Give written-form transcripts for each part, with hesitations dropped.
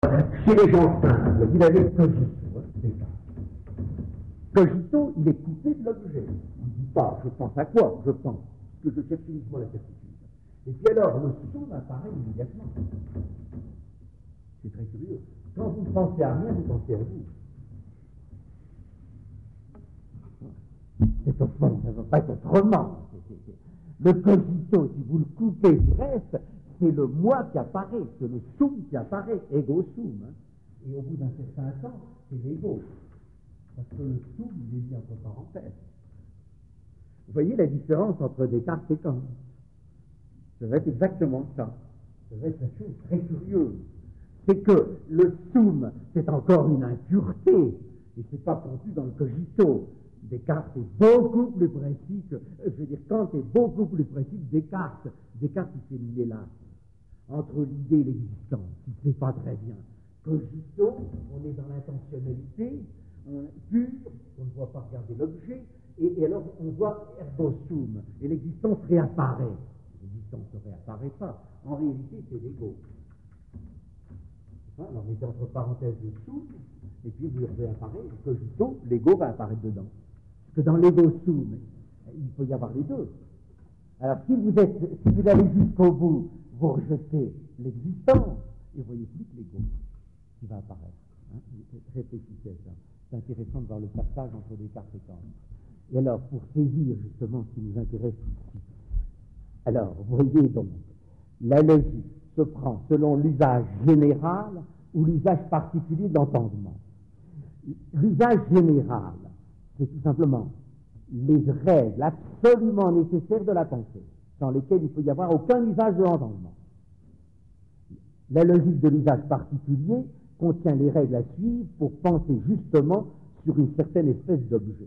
Chez les gens simples, vous avez cogito, déjà. Cogito, il est coupé de l'objet. On ne dit pas, je pense à quoi, je pense, que je cherche uniquement la certitude. Et puis alors, le soum apparaît immédiatement. C'est très curieux. Quand vous ne pensez à rien, vous pensez à vous. C'est au fond, ça ne va pas être autrement. Le cogito, si vous le coupez du reste, c'est le moi qui apparaît, c'est le soum qui apparaît, ego sum. Hein. Et au bout d'un certain temps, c'est l'ego. Parce que le soum, il est mis entre parenthèses. Vous voyez la différence entre Descartes et Kant. Ça va être exactement ça. Ça va être une chose très curieuse. C'est que le soum, c'est encore une impureté. Et c'est pas conçu dans le cogito. Descartes est beaucoup plus précis que... Je veux dire, Kant est beaucoup plus précis que Descartes. Descartes, il fait le mélange entre l'idée et l'existence. Il ne sait pas très bien. Cogito, on est dans l'intentionnalité pure, on ne voit pas regarder l'objet, et alors on voit ergo sum, et l'existence réapparaît. L'existence ne réapparaît pas. En réalité, c'est l'ego. Hein, alors, on est entre parenthèses le sum, et puis vous réapparaît, le cogito, l'ego va apparaître dedans. Parce que dans l'ego sum, il peut y avoir les deux. Alors, si vous allez jusqu'au bout, vous rejetez l'existence, et vous voyez plus que l'ego qui va apparaître. Hein. Réfléchissez à ça. C'est intéressant de voir le passage entre Descartes et Kant. Et alors, pour saisir justement ce qui nous intéresse ici, alors, vous voyez donc, la logique se prend selon l'usage général ou l'usage particulier de l'entendement. L'usage général, c'est tout simplement les règles absolument nécessaires de la pensée, sans lesquelles il ne peut y avoir aucun usage de l'entendement. La logique de l'usage particulier contient les règles à suivre pour penser justement sur une certaine espèce d'objet.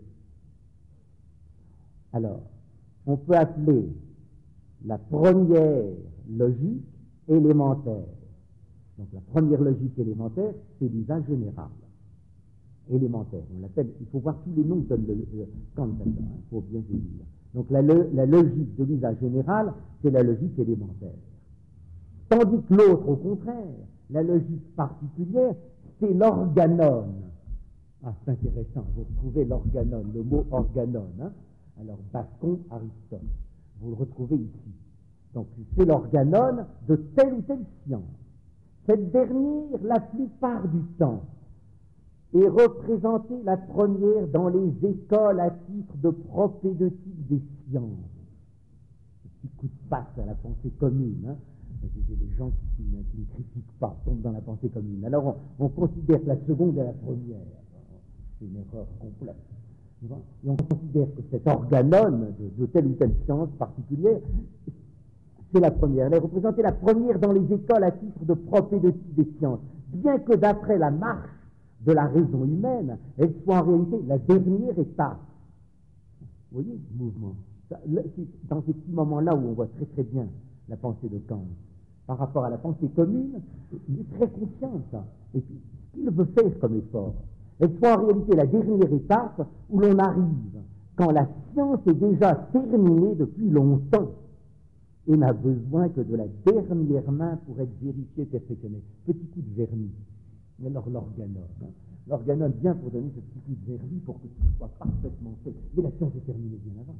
Alors, on peut appeler la première logique élémentaire. Donc la première logique élémentaire, c'est l'usage général. Élémentaire, on l'appelle, il faut voir tous les noms que donne Kant, il faut bien se dire. Donc la logique de l'usage général, c'est la logique élémentaire. Tandis que l'autre, au contraire, la logique particulière, c'est l'organone. Ah, c'est intéressant, vous retrouvez l'organone, le mot organone. Hein. Alors, Bacon, Aristote, vous le retrouvez ici. Donc, c'est l'organone de telle ou telle science. Cette dernière, la plupart du temps, est représentée la première dans les écoles à titre de propédeutique des sciences. Ce petit coup de passe à la pensée commune, hein. C'est des gens qui ne critiquent pas, tombent dans la pensée commune. Alors on considère que la seconde est la première. C'est une erreur complète. Et on considère que cette organone de telle ou telle science particulière, c'est la première. Elle est représentée la première dans les écoles à titre de propédeutique des sciences. Bien que d'après la marche de la raison humaine, elle soit en réalité la dernière étape. Vous voyez le mouvement. Dans ces petits moments-là où on voit très très bien la pensée de Kant, par rapport à la pensée commune, il est très conscient de ça. Et puis, ce qu'il veut faire comme effort, elle soit en réalité la dernière étape où l'on arrive, quand la science est déjà terminée depuis longtemps, et n'a besoin que de la dernière main pour être vérifiée, perfectionnée. Petit coup de vernis. Alors l'organone. Hein. L'organone vient pour donner ce petit coup de vernis pour que tout soit parfaitement fait. Mais la science est terminée bien avant.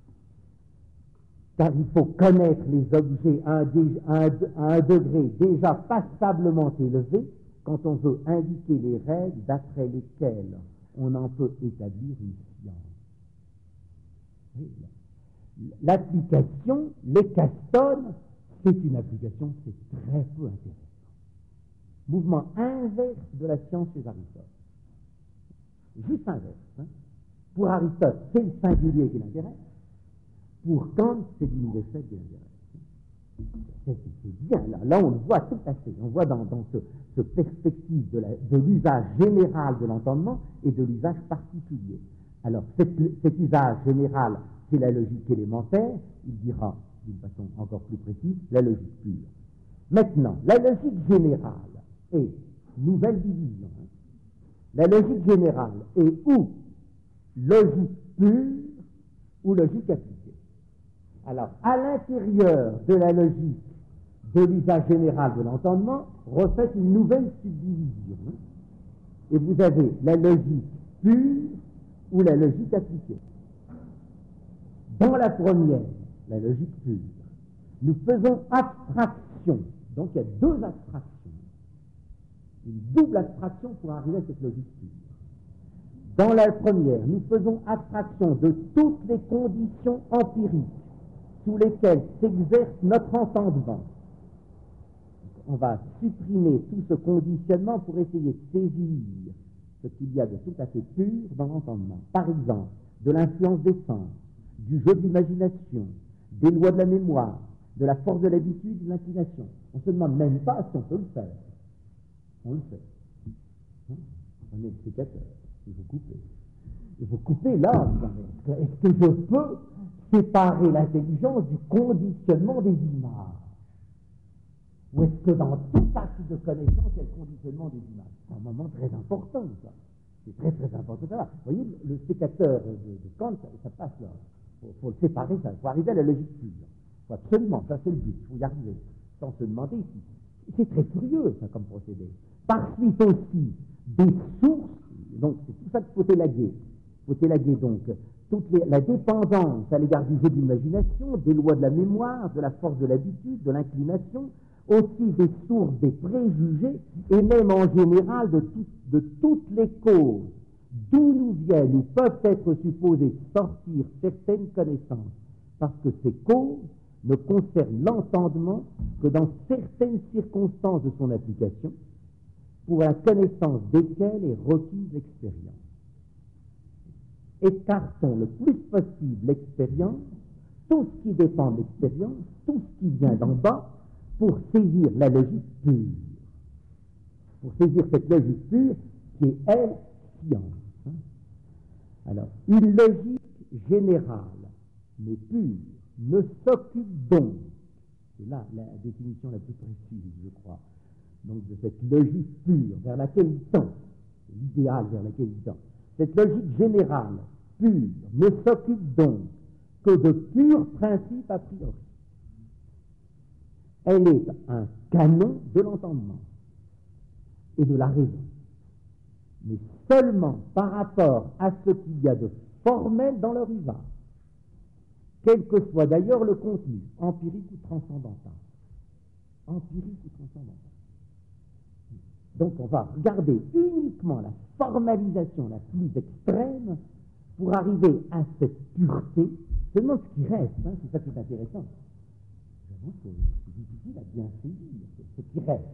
Car il faut connaître les objets à un degré déjà passablement élevé quand on veut indiquer les règles d'après lesquelles on en peut établir une science. Oui, l'application, les castones, c'est une application qui est très peu intéressante. Mouvement inverse de la science chez Aristote. Juste inverse. Hein. Pour Aristote, c'est le singulier qui l'intéresse. Pour Kant, c'est l'universel qui l'intéresse. C'est bien, là on le voit tout à fait. On voit dans ce perspective de l'usage général de l'entendement et de l'usage particulier. Alors, cet usage général, c'est la logique élémentaire, il dira, d'une façon encore plus précise, la logique pure. Maintenant, la logique générale est, nouvelle division, hein, la logique générale est ou logique pure ou logique appliquée. Alors, à l'intérieur de la logique de l'usage général de l'entendement refait une nouvelle subdivision. Et vous avez la logique pure ou la logique appliquée. Dans la première, la logique pure, nous faisons abstraction. Donc il y a deux abstractions. Une double abstraction pour arriver à cette logique pure. Dans la première, nous faisons abstraction de toutes les conditions empiriques sous lesquelles s'exerce notre entendement. On va supprimer tout ce conditionnement pour essayer de saisir ce qu'il y a de tout à fait pur dans l'entendement. Par exemple, de l'influence des sens, du jeu de l'imagination, des lois de la mémoire, de la force de l'habitude, de l'inclination. On ne se demande même pas si on peut le faire. On le fait. On est le sécateur. Il faut couper. Il faut couper là. Est-ce que je peux séparer l'intelligence du conditionnement des images? Ou est-ce que dans tout acte de connaissance, il y a le conditionnement des images? C'est un moment très important, ça. C'est très très important. Vous voyez, le sécateur de Kant, ça passe là. Il faut le séparer, il faut arriver à la logique pure. Il faut absolument, ça c'est le but, il faut y arriver. Sans se demander si. C'est très curieux, ça, comme procédé. Par suite aussi des sources, donc c'est tout ça qu'il faut élaguer. Il faut élaguer donc la dépendance à l'égard du jeu de l'imagination, des lois de la mémoire, de la force de l'habitude, de l'inclination, aussi des sources des préjugés, et même en général de toutes les causes d'où nous viennent ou peuvent être supposées sortir certaines connaissances, parce que ces causes ne concernent l'entendement que dans certaines circonstances de son application, pour la connaissance desquelles est requise l'expérience. Écartons le plus possible l'expérience, tout ce qui dépend de l'expérience, tout ce qui vient d'en bas, pour saisir la logique pure. Pour saisir cette logique pure qui est, elle, science. Alors, une logique générale, mais pure, ne s'occupe donc, c'est là la définition la plus précise, je crois, donc de cette logique pure vers laquelle il tend, l'idéal vers laquelle il tend. Cette logique générale, pure, ne s'occupe donc que de purs principes a priori. Elle est un canon de l'entendement et de la raison, mais seulement par rapport à ce qu'il y a de formel dans leur usage, quel que soit d'ailleurs le contenu, empirique ou transcendantal. Empirique ou transcendantal. Donc on va regarder uniquement la formalisation la plus extrême pour arriver à cette pureté, seulement ce qui reste, c'est ça qui est intéressant. C'est difficile à bien saisir, ce qui reste.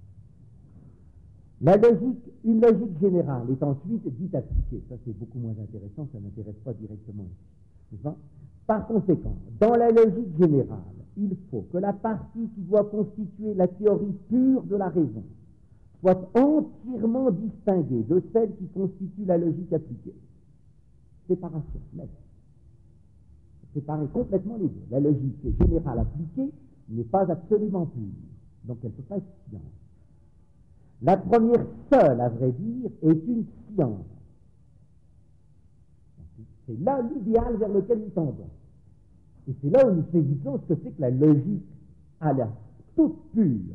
Une logique générale est ensuite dite appliquée. Ça, c'est beaucoup moins intéressant, ça n'intéresse pas directement ici. Par conséquent, dans la logique générale, il faut que la partie qui doit constituer la théorie pure de la raison soit entièrement distinguée de celle qui constitue la logique appliquée. Séparation, nette. Séparer complètement les deux. La logique générale appliquée n'est pas absolument pure, donc elle ne peut pas être science. La première seule, à vrai dire, est une science. C'est là l'idéal vers lequel nous tendons. Et c'est là où nous saisissons ce que c'est que la logique à la toute pure.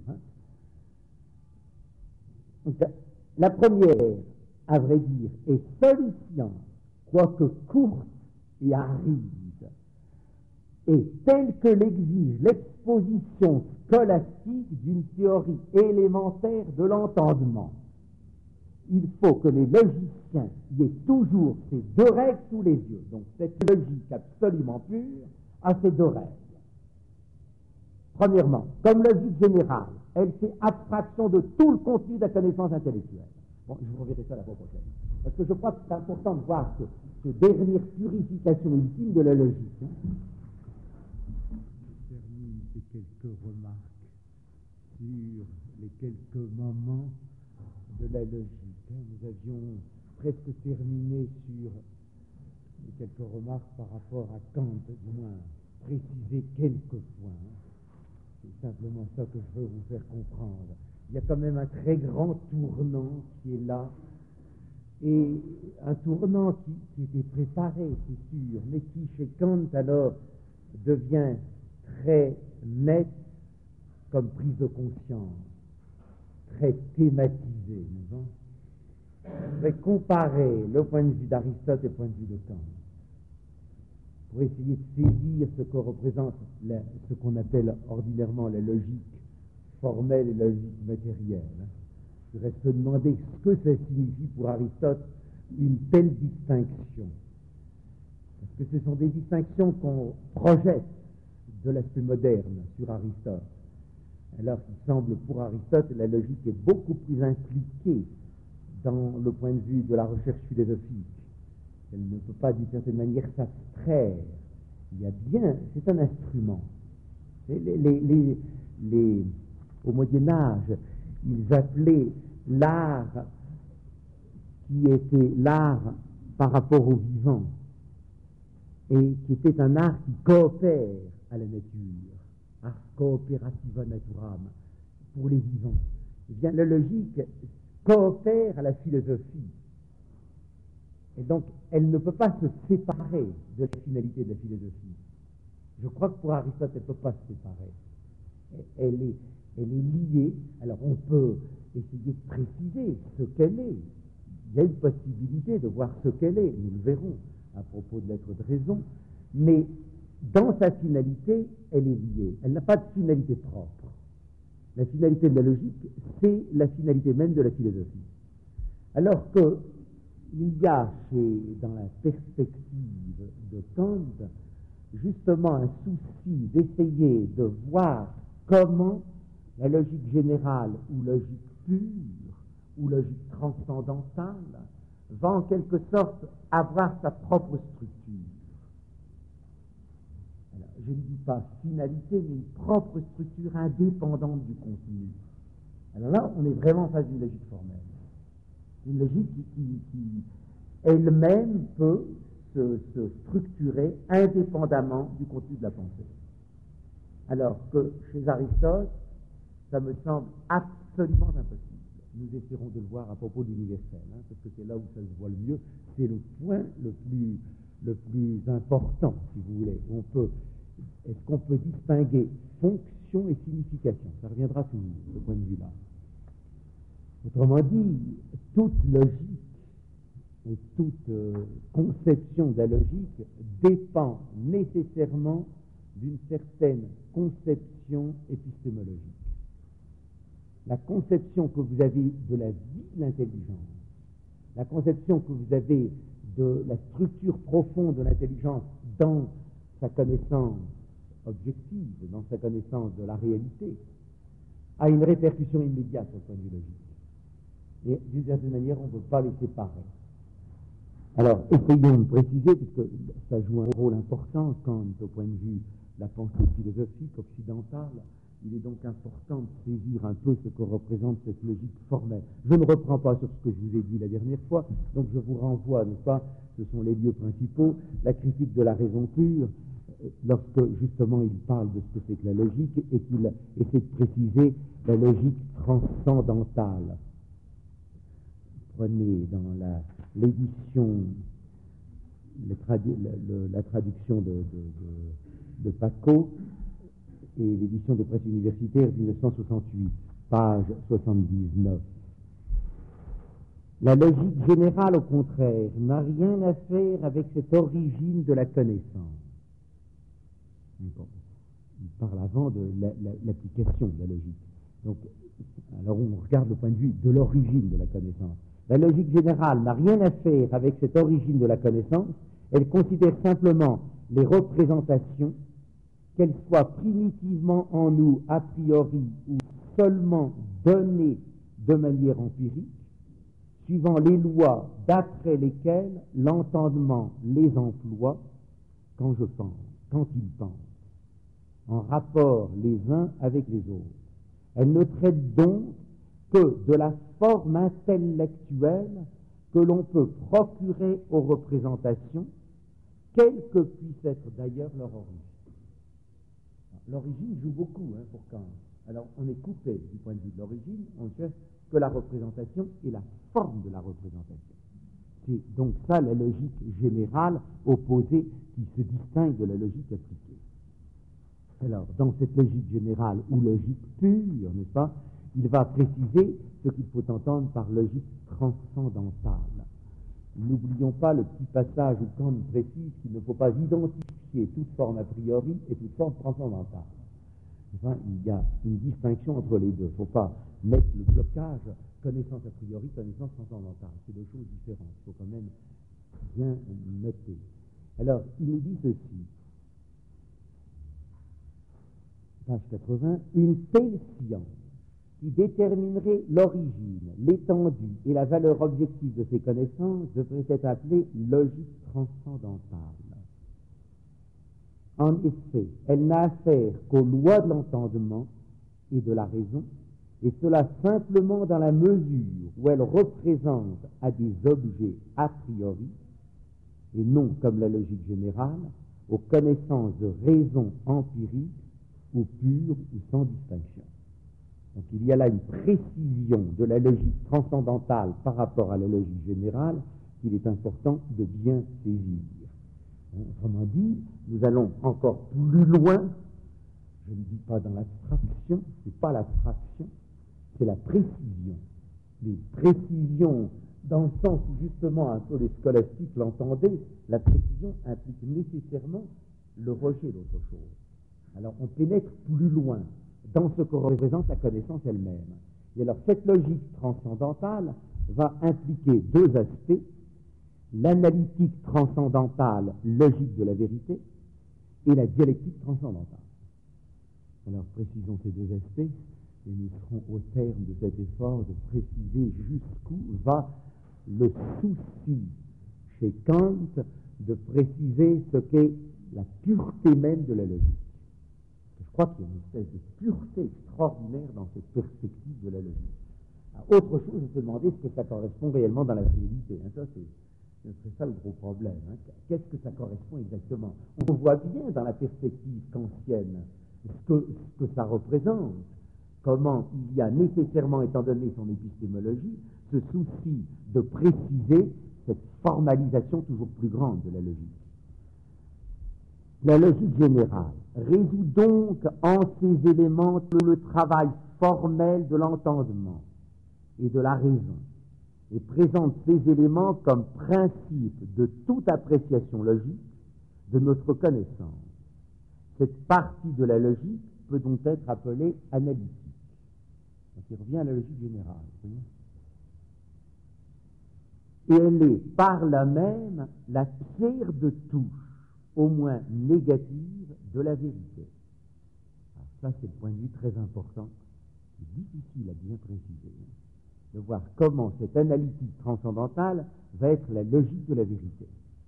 Donc, la première, à vrai dire, est seule une science, quoique courte et aride, et telle que l'exige l'exposition scolastique d'une théorie élémentaire de l'entendement. Il faut que les logiciens y aient toujours ces deux règles sous les yeux. Donc cette logique absolument pure a ces deux règles. Premièrement, comme logique générale, elle fait abstraction de tout le contenu de la connaissance intellectuelle. Bon, je vous reverrai ça la fois prochaine. Parce que je crois que c'est important de voir ce dernière purification ultime de la logique. Je termine ces quelques remarques sur les quelques moments de la logique. Nous avions presque terminé sur les quelques remarques par rapport à Kant, du moins préciser quelques points. C'est simplement ça que je veux vous faire comprendre. Il y a quand même un très grand tournant qui est là, et un tournant qui était préparé, c'est sûr, mais qui chez Kant alors devient très net comme prise de conscience, très thématisée, non? Je vais comparer le point de vue d'Aristote et le point de vue de Kant pour essayer de saisir ce que représente ce qu'on appelle ordinairement la logique formelle et la logique matérielle. Je vais se demander ce que ça signifie pour Aristote une telle distinction. Parce que ce sont des distinctions qu'on projette de l'aspect moderne sur Aristote. Alors qu'il semble pour Aristote la logique est beaucoup plus impliquée dans le point de vue de la recherche philosophique. Elle ne peut pas d'une certaine manière s'abstraire. Il y a bien, c'est un instrument. Au Moyen-Âge, ils appelaient l'art qui était l'art par rapport au vivant et qui était un art qui coopère à la nature, ars cooperativa naturam, pour les vivants. Eh bien, la logique coopère à la philosophie. Et donc, elle ne peut pas se séparer de la finalité de la philosophie. Je crois que pour Aristote, elle ne peut pas se séparer. Elle est liée. Alors, on peut essayer de préciser ce qu'elle est. Il y a une possibilité de voir ce qu'elle est, nous le verrons à propos de l'être de raison, mais dans sa finalité, elle est liée. Elle n'a pas de finalité propre. La finalité de la logique, c'est la finalité même de la philosophie. Alors qu'il y a dans la perspective de Kant, justement un souci d'essayer de voir comment la logique générale ou logique pure ou logique transcendantale va en quelque sorte avoir sa propre structure. Alors, je ne dis pas finalité, mais une propre structure indépendante du contenu. Alors là, on est vraiment face à une logique formelle. Une logique qui elle-même peut se structurer indépendamment du contenu de la pensée. Alors que chez Aristote, ça me semble absolument impossible. Nous essaierons de le voir à propos de l'universel, parce que c'est là où ça se voit le mieux. C'est le point le plus important, si vous voulez. Est-ce qu'on peut distinguer fonction et signification? Ça reviendra sur ce point de vue-là. Autrement dit, toute logique et toute conception de la logique dépend nécessairement d'une certaine conception épistémologique. La conception que vous avez de la vie de l'intelligence, la conception que vous avez de la structure profonde de l'intelligence dans sa connaissance objective, dans sa connaissance de la réalité, a une répercussion immédiate au point de vue logique. Et d'une certaine manière, on ne peut pas les séparer. Alors, essayons de préciser, puisque ça joue un rôle important quand, au point de vue de la pensée philosophique occidentale, il est donc important de saisir un peu ce que représente cette logique formelle. Je ne reprends pas sur ce que je vous ai dit la dernière fois, donc je vous renvoie, n'est-ce pas, ce sont les lieux principaux, la critique de la raison pure, lorsque justement il parle de ce que c'est que la logique et qu'il essaie de préciser la logique transcendantale. Prenez dans l'édition, la traduction de Paco, et l'édition de presse universitaire 1968, page 79. La logique générale, au contraire, n'a rien à faire avec cette origine de la connaissance. Bon, il parle avant de l'application de la logique. Donc, alors on regarde le point de vue de l'origine de la connaissance. La logique générale n'a rien à faire avec cette origine de la connaissance. Elle considère simplement les représentations, qu'elles soient primitivement en nous a priori ou seulement données de manière empirique, suivant les lois d'après lesquelles l'entendement les emploie quand je pense, quand il pense, en rapport les uns avec les autres. Elle ne traite donc que de la forme intellectuelle que l'on peut procurer aux représentations, quelle que puisse être d'ailleurs leur origine. L'origine joue beaucoup pour Kant. Alors, on est coupé du point de vue de l'origine, on cherche que la représentation et la forme de la représentation. C'est donc ça la logique générale opposée qui se distingue de la logique appliquée. Alors, dans cette logique générale ou logique pure, n'est-ce pas, il va préciser ce qu'il faut entendre par logique transcendantale. N'oublions pas le petit passage où Kant précise qu'il ne faut pas identifier toute forme a priori et toute forme transcendantale. Enfin, il y a une distinction entre les deux. Il ne faut pas mettre le blocage connaissance a priori, connaissance transcendantale. C'est deux choses différentes. Il faut quand même bien noter. Alors, il nous dit ceci. Page 80. Une telle science qui déterminerait l'origine, l'étendue et la valeur objective de ces connaissances devrait être appelée logique transcendantale. En effet, elle n'a affaire qu'aux lois de l'entendement et de la raison, et cela simplement dans la mesure où elle représente à des objets a priori, et non, comme la logique générale, aux connaissances de raison empirique, ou pure ou sans distinction. Donc il y a là une précision de la logique transcendantale par rapport à la logique générale qu'il est important de bien saisir. Autrement dit, nous allons encore plus loin, je ne dis pas dans l'abstraction, c'est pas l'abstraction, c'est la précision. Les précisions, dans le sens où justement un peu les scolastiques l'entendaient, la précision implique nécessairement le rejet d'autre chose. Alors on pénètre plus loin dans ce que représente la connaissance elle-même. Et alors cette logique transcendantale va impliquer deux aspects, l'analytique transcendantale, logique de la vérité, et la dialectique transcendantale. Alors précisons ces deux aspects, et nous serons au terme de cet effort de préciser jusqu'où va le souci chez Kant de préciser ce qu'est la pureté même de la logique. Je crois qu'il y a une espèce de pureté extraordinaire dans cette perspective de la logique. Alors, autre chose, on peut demander ce que ça correspond réellement dans la réalité. Ça, c'est ça le gros problème. Qu'est-ce que ça correspond exactement? On voit bien dans la perspective kantienne ce que ça représente, comment il y a nécessairement, étant donné son épistémologie, ce souci de préciser cette formalisation toujours plus grande de la logique. La logique générale résout donc en ces éléments tout le travail formel de l'entendement et de la raison, et présente ces éléments comme principe de toute appréciation logique de notre connaissance. Cette partie de la logique peut donc être appelée analytique. Donc il revient à la logique générale. Et elle est par là même la pierre de touche, au moins négative, de la vérité. Alors ça, c'est le point de vue très important, qui est difficile à bien préciser, de voir comment cette analytique transcendantale va être la logique de la vérité,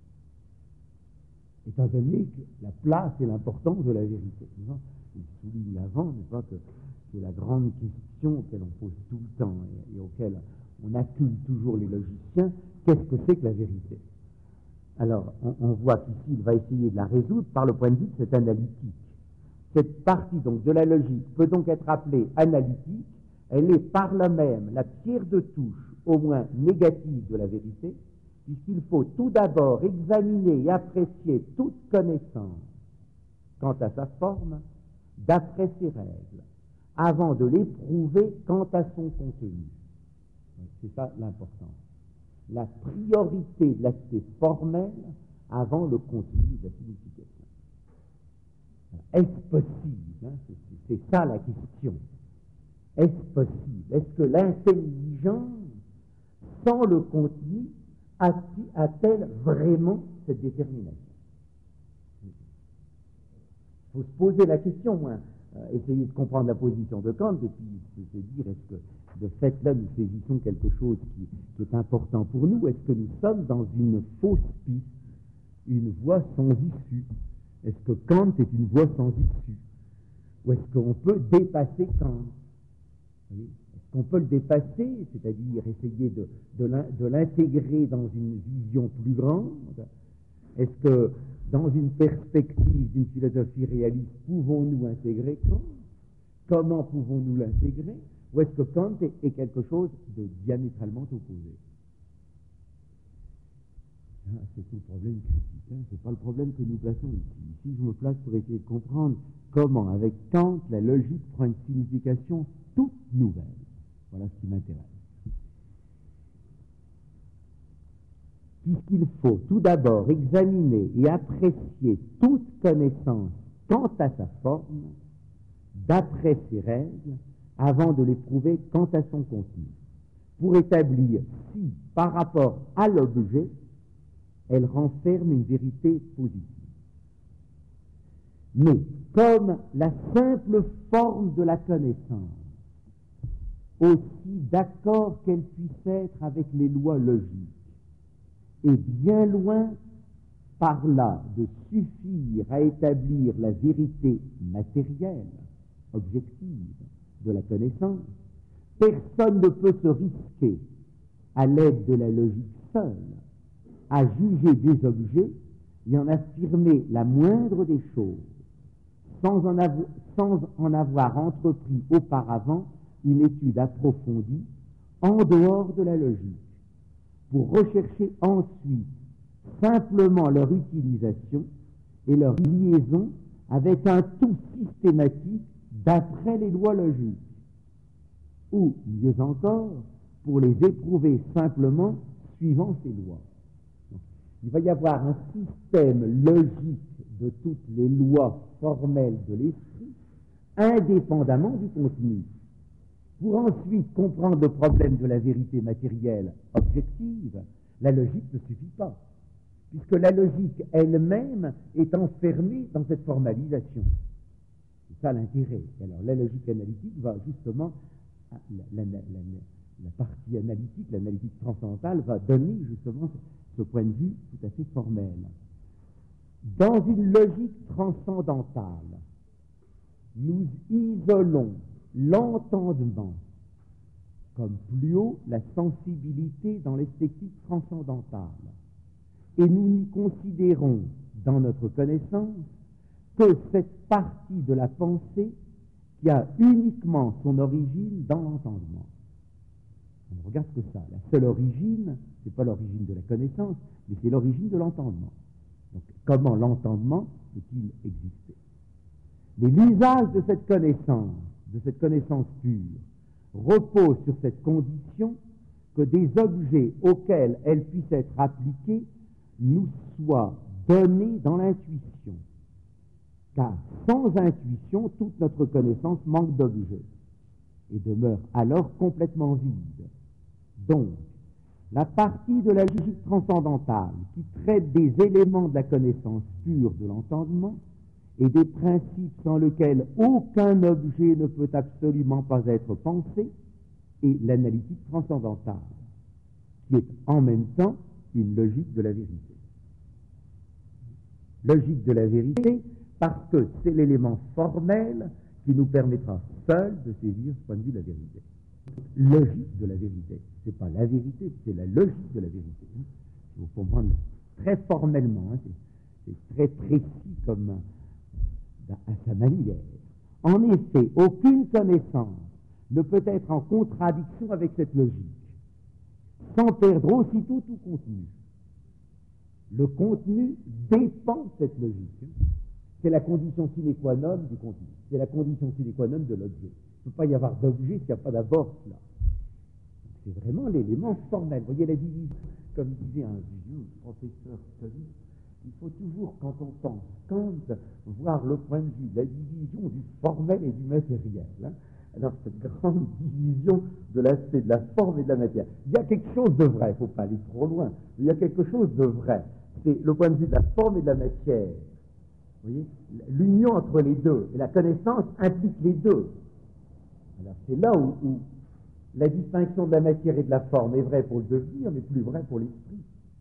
étant donné que la place et l'importance de la vérité. Il souligne avant, que c'est la grande question auquel on pose tout le temps et auquel on accuse toujours les logiciens, qu'est-ce que c'est que la vérité? Alors, on voit qu'ici, il va essayer de la résoudre par le point de vue de cette analytique. Cette partie donc de la logique peut donc être appelée analytique. Elle est par là même la pierre de touche, au moins négative, de la vérité, puisqu'il faut tout d'abord examiner et apprécier toute connaissance quant à sa forme, d'après ses règles, avant de l'éprouver quant à son contenu. C'est ça l'important. La priorité de l'aspect formel avant le contenu de la signification. Est-ce possible? C'est ça la question. Est-ce possible? Est-ce que l'intelligence, sans le contenu, a-t-elle vraiment cette détermination? Il faut se poser la question, essayer de comprendre la position de Kant et puis se dire, est-ce que de fait là nous saisissons quelque chose qui est important pour nous? Est-ce que nous sommes dans une fausse piste, une voie sans issue? Est-ce que Kant est une voie sans issue? Ou est-ce qu'on peut dépasser Kant? Est-ce qu'on peut le dépasser, c'est-à-dire essayer de l'intégrer dans une vision plus grande? Est-ce que dans une perspective d'une philosophie réaliste, pouvons-nous intégrer Kant? Comment pouvons-nous l'intégrer? Ou est-ce que Kant est quelque chose de diamétralement opposé? C'est tout le problème critique. Ce n'est pas le problème que nous plaçons ici. Ici, je me place pour essayer de comprendre comment, avec Kant, la logique prend une signification toute nouvelle. Voilà ce qui m'intéresse. Puisqu'il faut tout d'abord examiner et apprécier toute connaissance quant à sa forme, d'après ses règles, avant de l'éprouver quant à son contenu, pour établir si, par rapport à l'objet, elle renferme une vérité positive. Mais, comme la simple forme de la connaissance, aussi d'accord qu'elle puisse être avec les lois logiques, est bien loin par là de suffire à établir la vérité matérielle, objective, de la connaissance, personne ne peut se risquer, à l'aide de la logique seule, à juger des objets et en affirmer la moindre des choses, sans en avoir entrepris auparavant une étude approfondie en dehors de la logique, pour rechercher ensuite simplement leur utilisation et leur liaison avec un tout systématique d'après les lois logiques, ou, mieux encore, pour les éprouver simplement suivant ces lois. Donc, il va y avoir un système logique de toutes les lois formelles de l'esprit, indépendamment du contenu. Pour ensuite comprendre le problème de la vérité matérielle objective, la logique ne suffit pas, puisque la logique elle-même est enfermée dans cette formalisation. C'est ça l'intérêt. Alors la logique analytique va justement, la partie analytique, l'analytique transcendantale, va donner justement ce point de vue tout à fait formel. Dans une logique transcendantale, nous isolons l'entendement comme plus haut la sensibilité dans l'esthétique transcendantale. Et nous n'y considérons, dans notre connaissance, que cette partie de la pensée qui a uniquement son origine dans l'entendement. On ne regarde que ça. La seule origine, ce n'est pas l'origine de la connaissance, mais c'est l'origine de l'entendement. Donc, comment l'entendement peut-il exister? Mais l'usage de cette connaissance pure, repose sur cette condition que des objets auxquels elle puisse être appliquée nous soient donnés dans l'intuition. Car sans intuition, toute notre connaissance manque d'objet et demeure alors complètement vide. Donc, la partie de la logique transcendantale qui traite des éléments de la connaissance pure de l'entendement et des principes sans lesquels aucun objet ne peut absolument pas être pensé, et l'analytique transcendantale, qui est en même temps une logique de la vérité. Logique de la vérité, parce que c'est l'élément formel qui nous permettra seul de saisir ce point de vue de la vérité. Logique de la vérité, ce n'est pas la vérité, c'est la logique de la vérité. Il faut comprendre très formellement, c'est très précis comme à sa manière. En effet, aucune connaissance ne peut être en contradiction avec cette logique, sans perdre aussitôt tout contenu. Le contenu dépend de cette logique. C'est la condition sine qua non du contenu. C'est la condition sine qua non de l'objet. Il ne peut pas y avoir d'objet s'il n'y a pas d'abord cela. C'est vraiment l'élément formel. Vous voyez la division, comme disait un vieux professeur catholique, il faut toujours, quand on pense Kant, voir le point de vue, la division du formel et du matériel. Alors, cette grande division de l'aspect de la forme et de la matière. Il y a quelque chose de vrai, il ne faut pas aller trop loin, mais il y a quelque chose de vrai. C'est le point de vue de la forme et de la matière. Vous voyez, l'union entre les deux. Et la connaissance implique les deux. Alors, c'est là où la distinction de la matière et de la forme est vraie pour le devenir, mais plus vraie pour l'esprit.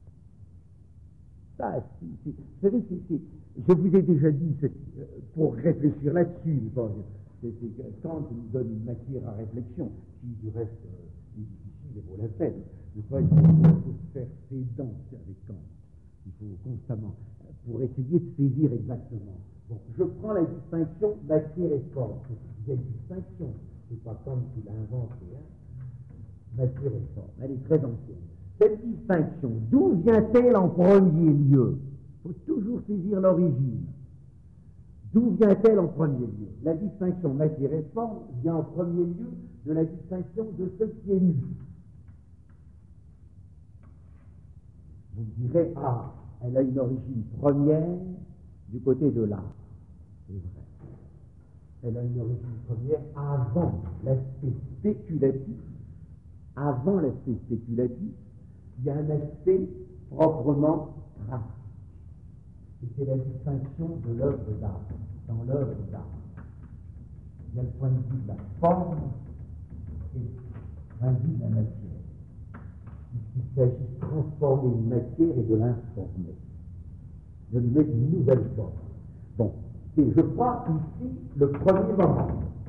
Ça, vous savez, je vous ai déjà dit, pour réfléchir là-dessus, Kant nous donne une matière à réflexion, qui du reste est difficile et vaut la peine. Il faut se faire ses dents avec Kant. Il faut constamment, pour essayer de saisir exactement. Bon, je prends la distinction matière et forme. Il y a une distinction, c'est pas Kant qui l'a inventé, hein. Matière et forme, elle est très ancienne. Cette distinction, d'où vient-elle en premier lieu? Il faut toujours saisir l'origine. D'où vient-elle en premier lieu? La distinction matière et forme vient en premier lieu de la distinction de ce qui est nu. Vous me direz, ah, elle a une origine première du côté de l'art. C'est vrai. Elle a une origine première avant l'aspect spéculatif. Avant l'aspect spéculatif, il y a un aspect proprement pratique. Et c'est la distinction de l'œuvre d'art. Dans l'œuvre d'art, il y a le point de vue de la forme et le point de vue de la matière. Il s'agit de transformer une matière et de l'informer, de lui mettre une nouvelle forme. Bon, et je crois ici le premier moment.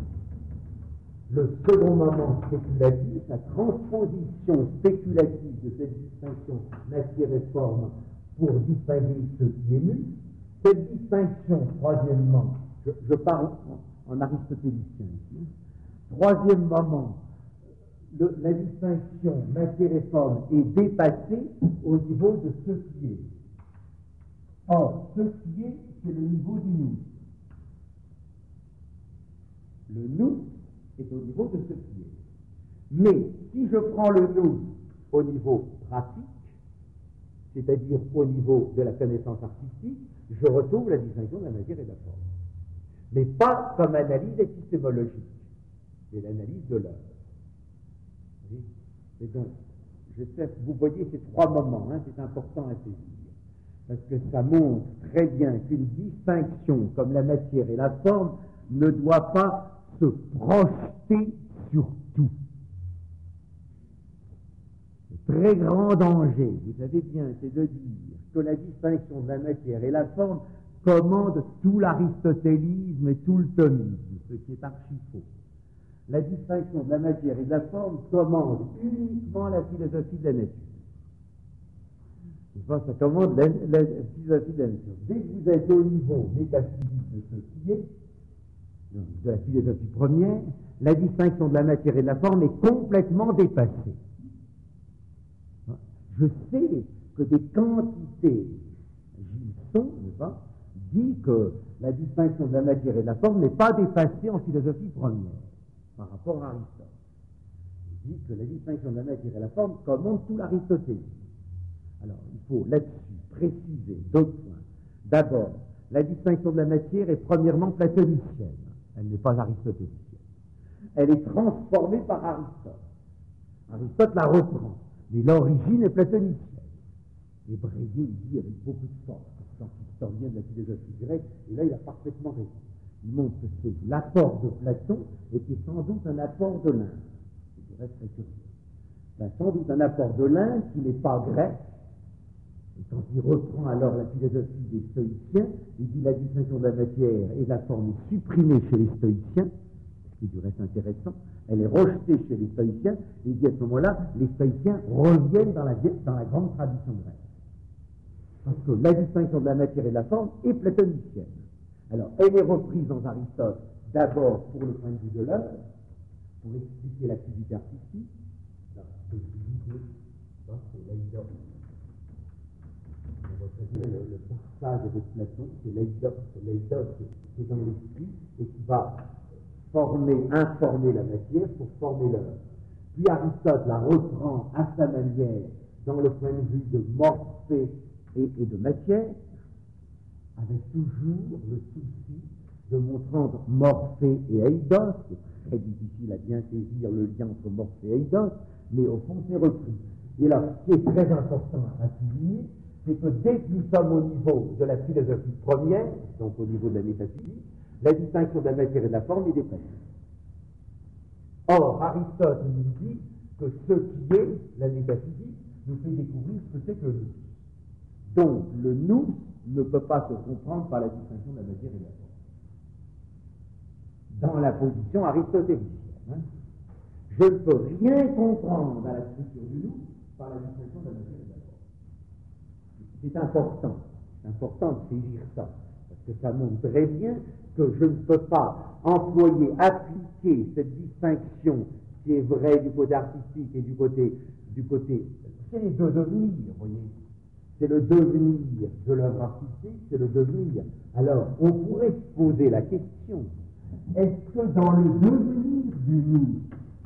Le second moment spéculatif, la transposition spéculative de cette distinction matière et forme pour distinguer ce qui est nu. Cette distinction, troisièmement, je parle en aristotélicien ici. Troisième moment, la distinction matière et forme est dépassée au niveau de ce qui est. Or, ce qui est, c'est le niveau du nous. Le nous est au niveau de ce qui est. Mais si je prends le nous au niveau pratique, c'est-à-dire au niveau de la connaissance artistique, je retrouve la distinction de la matière et de la forme. Mais pas comme analyse épistémologique, c'est l'analyse de l'œuvre. Et donc, j'espère que vous voyez ces trois moments, c'est important à saisir, parce que ça montre très bien qu'une distinction comme la matière et la forme ne doit pas se projeter sur tout. Le très grand danger, vous savez bien, c'est de dire que la distinction de la matière et la forme commande tout l'aristotélisme et tout le thomisme, ce qui est archi faux. La distinction de la matière et de la forme commande uniquement la philosophie de la nature. Ça commande la philosophie de la nature. Dès que vous êtes au niveau métaphysique de ce qui est, de la philosophie première, la distinction de la matière et de la forme est complètement dépassée. Je sais que des quantités, Gilson, n'est-ce pas, dit que la distinction de la matière et de la forme n'est pas dépassée en philosophie première par rapport à Aristote. Il dit que la distinction de la matière et de la forme commande tout l'aristotélisme. Alors, il faut là-dessus préciser deux points. D'abord, la distinction de la matière est premièrement platonicienne. Elle n'est pas aristotélicienne. Elle est transformée par Aristote. Aristote la reprend. Mais l'origine est platonicienne. Et Breguet, il dit avec beaucoup de force, en tant qu'historien de la philosophie grecque, et là il a parfaitement raison. Il montre que c'est l'apport de Platon était sans doute un apport de l'Inde. C'est du reste très curieux. Ben, sans doute un apport de l'Inde qui n'est pas grec. Et quand il reprend alors la philosophie des stoïciens, il dit la distinction de la matière et de la forme est supprimée chez les stoïciens, ce qui est du reste intéressant, elle est rejetée chez les stoïciens, et il dit à ce moment-là, les stoïciens reviennent dans la grande tradition grecque. Parce que la distinction de la matière et de la forme est platonicienne. Alors, elle est reprise dans Aristote, d'abord pour le point de vue de l'œuvre, pour expliquer l'activité artistique. C'est l'idée, c'est l'eidos. Le passage avec Platon, c'est l'eidos, c'est dans l'esprit, et qui va informer la matière pour former l'œuvre. Puis Aristote la reprend à sa manière dans le point de vue de morphée et de matière, avec toujours le souci de montrer entre morphée et eidos. C'est très difficile à bien saisir le lien entre morphée et eidos, mais au fond c'est repris. Et là, ce qui est très important à souligner, c'est que dès que nous sommes au niveau de la philosophie première, donc au niveau de la métaphysique, la distinction de la matière et de la forme est dépassée. Or, Aristote nous dit que ce qui est la métaphysique nous fait découvrir ce que c'est que le nous. Donc, le nous ne peut pas se comprendre par la distinction de la matière et de la forme. Dans la position aristotélicienne, je ne peux rien comprendre à la structure du nous par la distinction de la matière et de la forme. C'est important de saisir ça, parce que ça montre très bien que je ne peux pas appliquer cette distinction qui est vraie du côté artistique et du côté c'est les deux devenirs, vous voyez. C'est le devenir de l'œuvre artistique, c'est le devenir. Alors, on pourrait se poser la question, est-ce que dans le devenir du nous,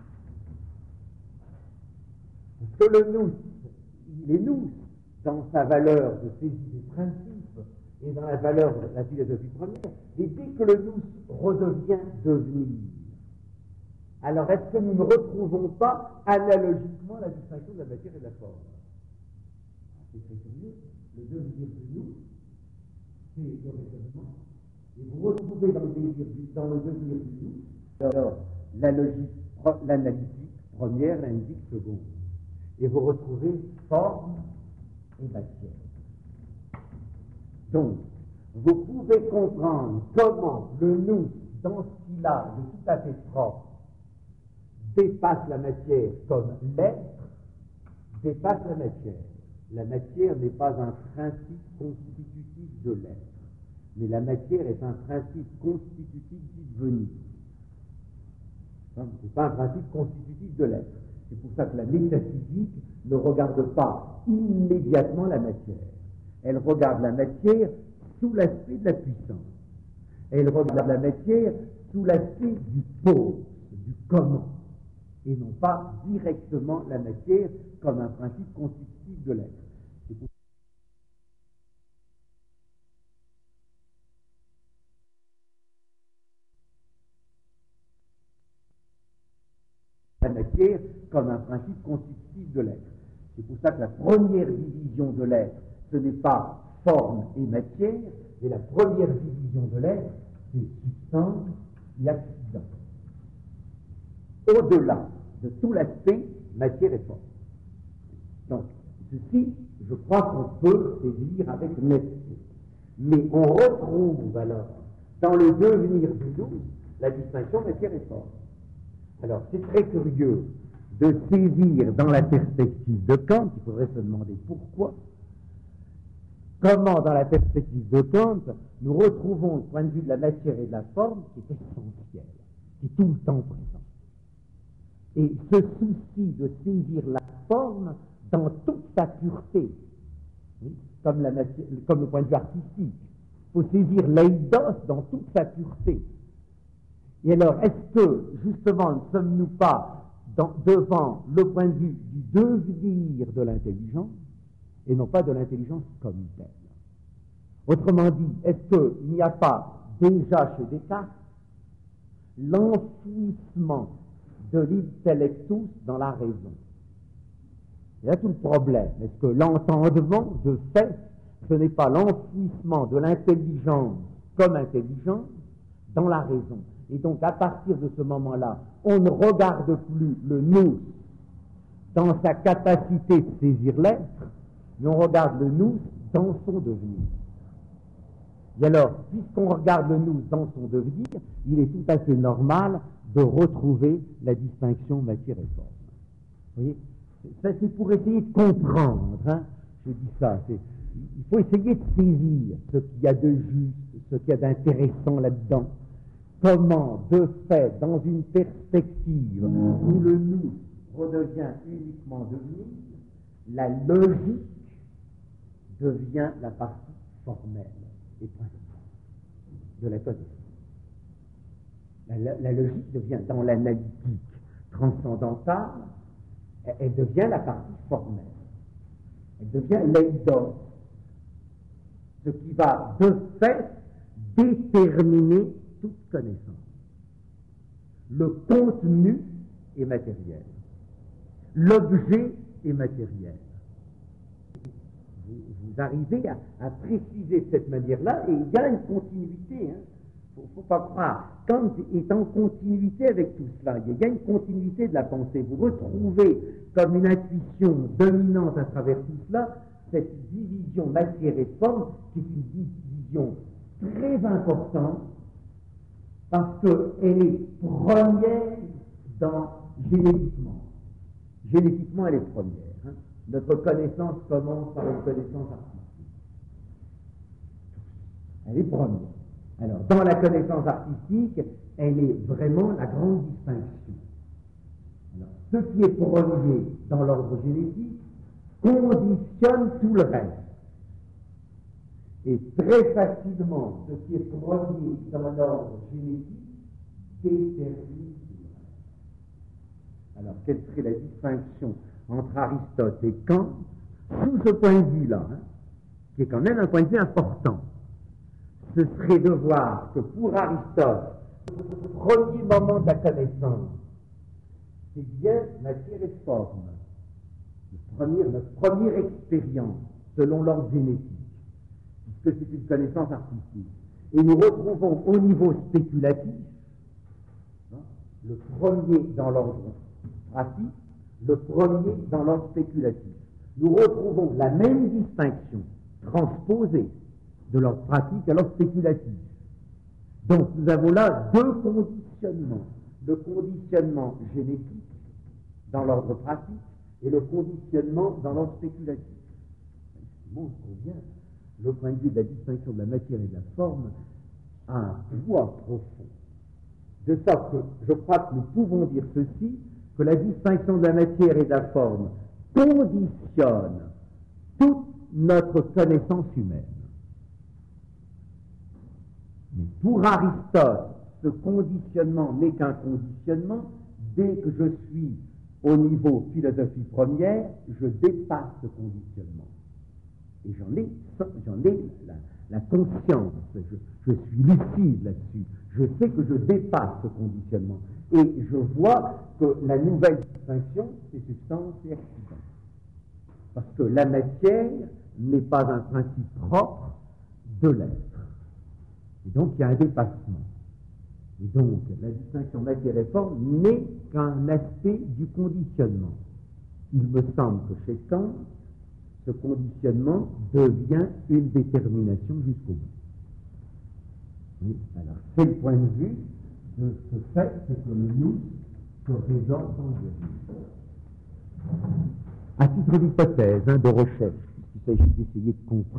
parce que le nous, il est nous dans sa valeur de saisie des principes et dans la valeur de la philosophie première, et dès que le nous redevient devenir, alors est-ce que nous ne retrouvons pas analogiquement la distinction de la matière et de la forme? C'est très curieux, le devenir du nous, c'est le raisonnement, et vous retrouvez dans le devenir du nous, alors la logique, l'analytique première, l'analytique seconde, et vous retrouvez forme et matière. Donc, vous pouvez comprendre comment le nous, dans ce qu'il a de tout à fait propre, dépasse la matière comme l'être dépasse la matière. La matière n'est pas un principe constitutif de l'être, mais la matière est un principe constitutif du devenir. Ce n'est pas un principe constitutif de l'être. C'est pour ça que la métaphysique ne regarde pas immédiatement la matière. Elle regarde la matière sous l'aspect de la puissance. Elle regarde la matière sous l'aspect du pose, du comment, et non pas directement la matière comme un principe constitutif de l'être. La matière comme un principe constitutif de l'être. C'est pour ça que la première division de l'être, ce n'est pas forme et matière, mais la première division de l'être, c'est substance et accident. Au-delà de tout l'aspect matière et forme. Donc, ceci, je crois qu'on peut saisir avec netteté. Mais on retrouve alors, dans le devenir du nous, la distinction matière et forme. Alors, c'est très curieux de saisir dans la perspective de Kant, il faudrait se demander pourquoi, comment dans la perspective de Kant, nous retrouvons le point de vue de la matière et de la forme qui est essentiel, qui est tout le temps présent. Et ce souci de saisir la forme dans toute sa pureté, oui, comme le point de vue artistique, il faut saisir l'eidos dans toute sa pureté. Et alors, est-ce que, justement, ne sommes-nous pas devant le point de vue du devenir de l'intelligence, et non pas de l'intelligence comme telle? Autrement dit, est-ce qu'il n'y a pas déjà chez Descartes l'enfouissement de l'intellectus dans la raison? C'est là tout le problème. Est-ce que l'entendement, de fait, ce n'est pas l'enfouissement de l'intelligence comme intelligence dans la raison? Et donc, à partir de ce moment-là, on ne regarde plus le nous dans sa capacité de saisir l'être, mais on regarde le nous dans son devenir. Et alors, puisqu'on regarde le nous dans son devenir, il est tout à fait normal de retrouver la distinction matière et forme. Vous voyez, ça c'est pour essayer de comprendre, hein, je dis ça, il faut essayer de saisir ce qu'il y a de juste, ce qu'il y a d'intéressant là-dedans. Comment, de fait, dans une perspective où le nous redevient uniquement devenir, la logique devient la partie formelle et principale de la connaissance. La logique devient, dans l'analytique transcendantale, elle devient la partie formelle. Elle devient l'eidos, ce qui va, de fait, déterminer toute connaissance. Le contenu est matériel. L'objet est matériel. Vous arrivez à préciser de cette manière-là, et il y a une continuité. Il ne faut pas croire. Kant est en continuité avec tout cela. Il y a une continuité de la pensée. Vous retrouvez comme une intuition dominante à travers tout cela cette division matière et forme, qui est une division très importante, parce qu'elle est première génétiquement. Génétiquement, elle est première. Hein. Notre connaissance commence par une connaissance artistique. Elle est première. Alors, dans la connaissance artistique, elle est vraiment la grande distinction. Alors, ce qui est premier dans l'ordre génétique, conditionne tout le reste. Et très facilement, ce qui est premier dans l'ordre génétique détermine tout le reste. Alors, quelle serait la distinction entre Aristote et Kant sous ce point de vue-là, qui est quand même un point de vue important? Ce serait de voir que pour Aristote, le premier moment de la connaissance, c'est bien matière et forme. Notre première expérience, selon l'ordre génétique, puisque c'est une connaissance artistique. Et nous retrouvons au niveau spéculatif, le premier dans l'ordre pratique, le premier dans l'ordre spéculatif. Nous retrouvons la même distinction transposée de l'ordre pratique à l'ordre spéculatif. Donc nous avons là deux conditionnements. Le conditionnement génétique dans l'ordre pratique et le conditionnement dans l'ordre spéculatif. Ce qui montre bien le point de vue de la distinction de la matière et de la forme a un poids profond. De sorte que je crois que nous pouvons dire ceci, que la distinction de la matière et de la forme conditionne toute notre connaissance humaine. Mais pour Aristote, ce conditionnement n'est qu'un conditionnement. Dès que je suis au niveau philosophie première, je dépasse ce conditionnement. Et j'en ai la conscience, je suis lucide là-dessus. Je sais que je dépasse ce conditionnement. Et je vois que la nouvelle distinction, c'est substance et accident. Parce que la matière n'est pas un principe propre de l'être. Et donc il y a un dépassement. Et donc la distinction matière et forme n'est qu'un aspect du conditionnement. Il me semble que chez Kant, ce conditionnement devient une détermination jusqu'au bout. Oui, alors c'est le point de vue de ce fait que le nous se résorbe en Dieu. À titre d'hypothèse, de recherche, il s'agit d'essayer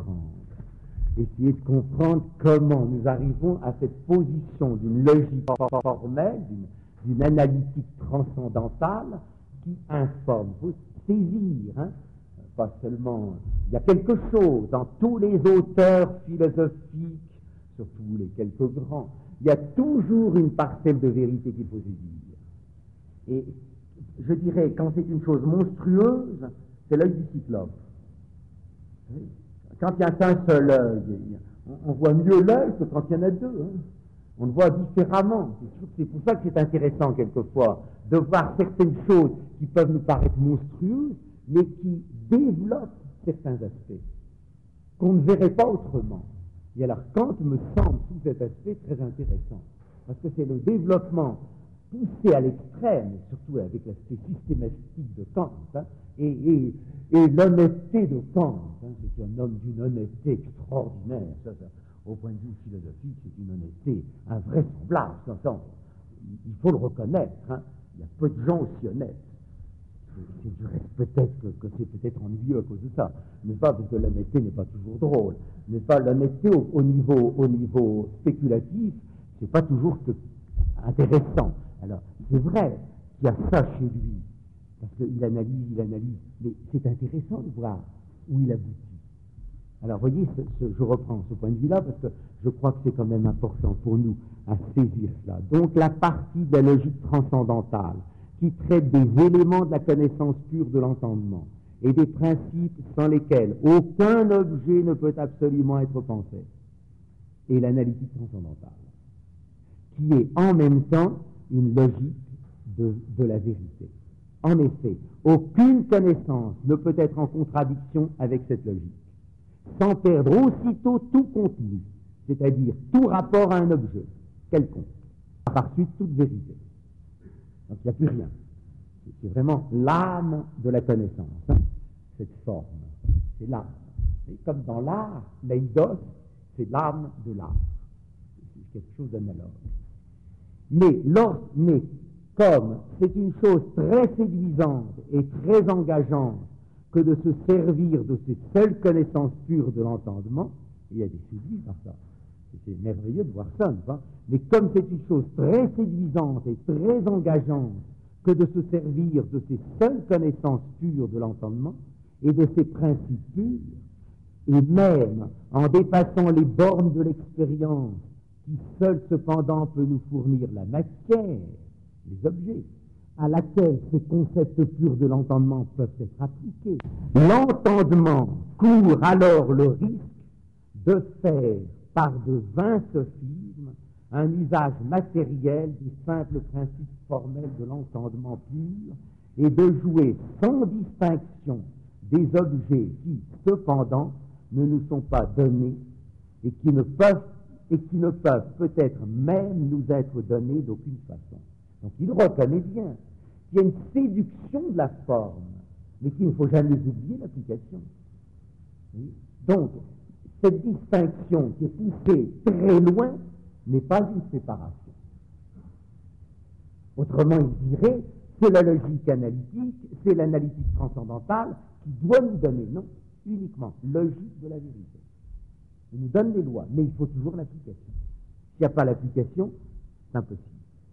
de comprendre comment nous arrivons à cette position d'une logique formelle, d'une analytique transcendantale qui informe. Il faut saisir, pas seulement, il y a quelque chose dans tous les auteurs philosophiques, surtout les quelques grands, il y a toujours une parcelle de vérité qu'il faut saisir. Et je dirais, quand c'est une chose monstrueuse, c'est l'œil du cyclope. Quand il y a qu'un seul œil, on voit mieux l'œil que quand il y en a deux. On le voit différemment. C'est pour ça que c'est intéressant quelquefois de voir certaines choses qui peuvent nous paraître monstrueuses, mais qui développent certains aspects qu'on ne verrait pas autrement. Et alors Kant me semble sous cet aspect très intéressant, parce que c'est le développement poussé à l'extrême, surtout avec l'aspect systématique de Kant, et l'honnêteté de Kant. C'est un homme d'une honnêteté extraordinaire. Ça, au point de vue philosophique, c'est une honnêteté invraisemblable. Il faut le reconnaître. Il y a peu de gens aussi honnêtes. Je reste peut-être que c'est peut-être ennuyeux à cause de ça, n'est-ce pas, parce que l'honnêteté n'est pas toujours drôle, n'est-ce pas, l'honnêteté au niveau spéculatif, c'est pas toujours intéressant. Alors, c'est vrai qu'il y a ça chez lui, parce qu'il analyse, mais c'est intéressant de voir où il aboutit. Alors, voyez, je reprends ce point de vue-là, parce que je crois que c'est quand même important pour nous à saisir cela. Donc, la partie de la logique transcendantale, qui traite des éléments de la connaissance pure de l'entendement et des principes sans lesquels aucun objet ne peut absolument être pensé, et l'analytique transcendantale, qui est en même temps une logique de la vérité. En effet, aucune connaissance ne peut être en contradiction avec cette logique, sans perdre aussitôt tout contenu, c'est-à-dire tout rapport à un objet quelconque, par suite toute vérité. Donc il n'y a plus rien. C'est vraiment l'âme de la connaissance, cette forme. C'est l'âme. Et comme dans l'art, l'eidos, c'est l'âme de l'art. C'est quelque chose d'analogue. Mais comme c'est une chose très séduisante et très engageante que de se servir de ces seules connaissances pures de l'entendement, il y a des séduits par ça. C'est merveilleux de voir ça, n'est-ce pas? Mais comme c'est une chose très séduisante et très engageante que de se servir de ces seules connaissances pures de l'entendement, et de ses principes purs, et même en dépassant les bornes de l'expérience, qui seule cependant peut nous fournir la matière, les objets, à laquelle ces concepts purs de l'entendement peuvent être appliqués, l'entendement court alors le risque de faire, par de vains sophismes, un usage matériel du simple principe formel de l'entendement pur, et de jouer sans distinction des objets qui, cependant, ne nous sont pas donnés et qui ne peuvent peut-être même nous être donnés d'aucune façon. Donc il reconnaît bien qu'il y a une séduction de la forme, mais qu'il ne faut jamais oublier l'application. Oui. Donc, cette distinction qui est poussée très loin n'est pas une séparation. Autrement, il dirait, c'est la logique analytique, c'est l'analytique transcendantale qui doit nous donner, non, uniquement logique de la vérité. Il nous donne les lois, mais il faut toujours l'application. S'il n'y a pas l'application, c'est impossible.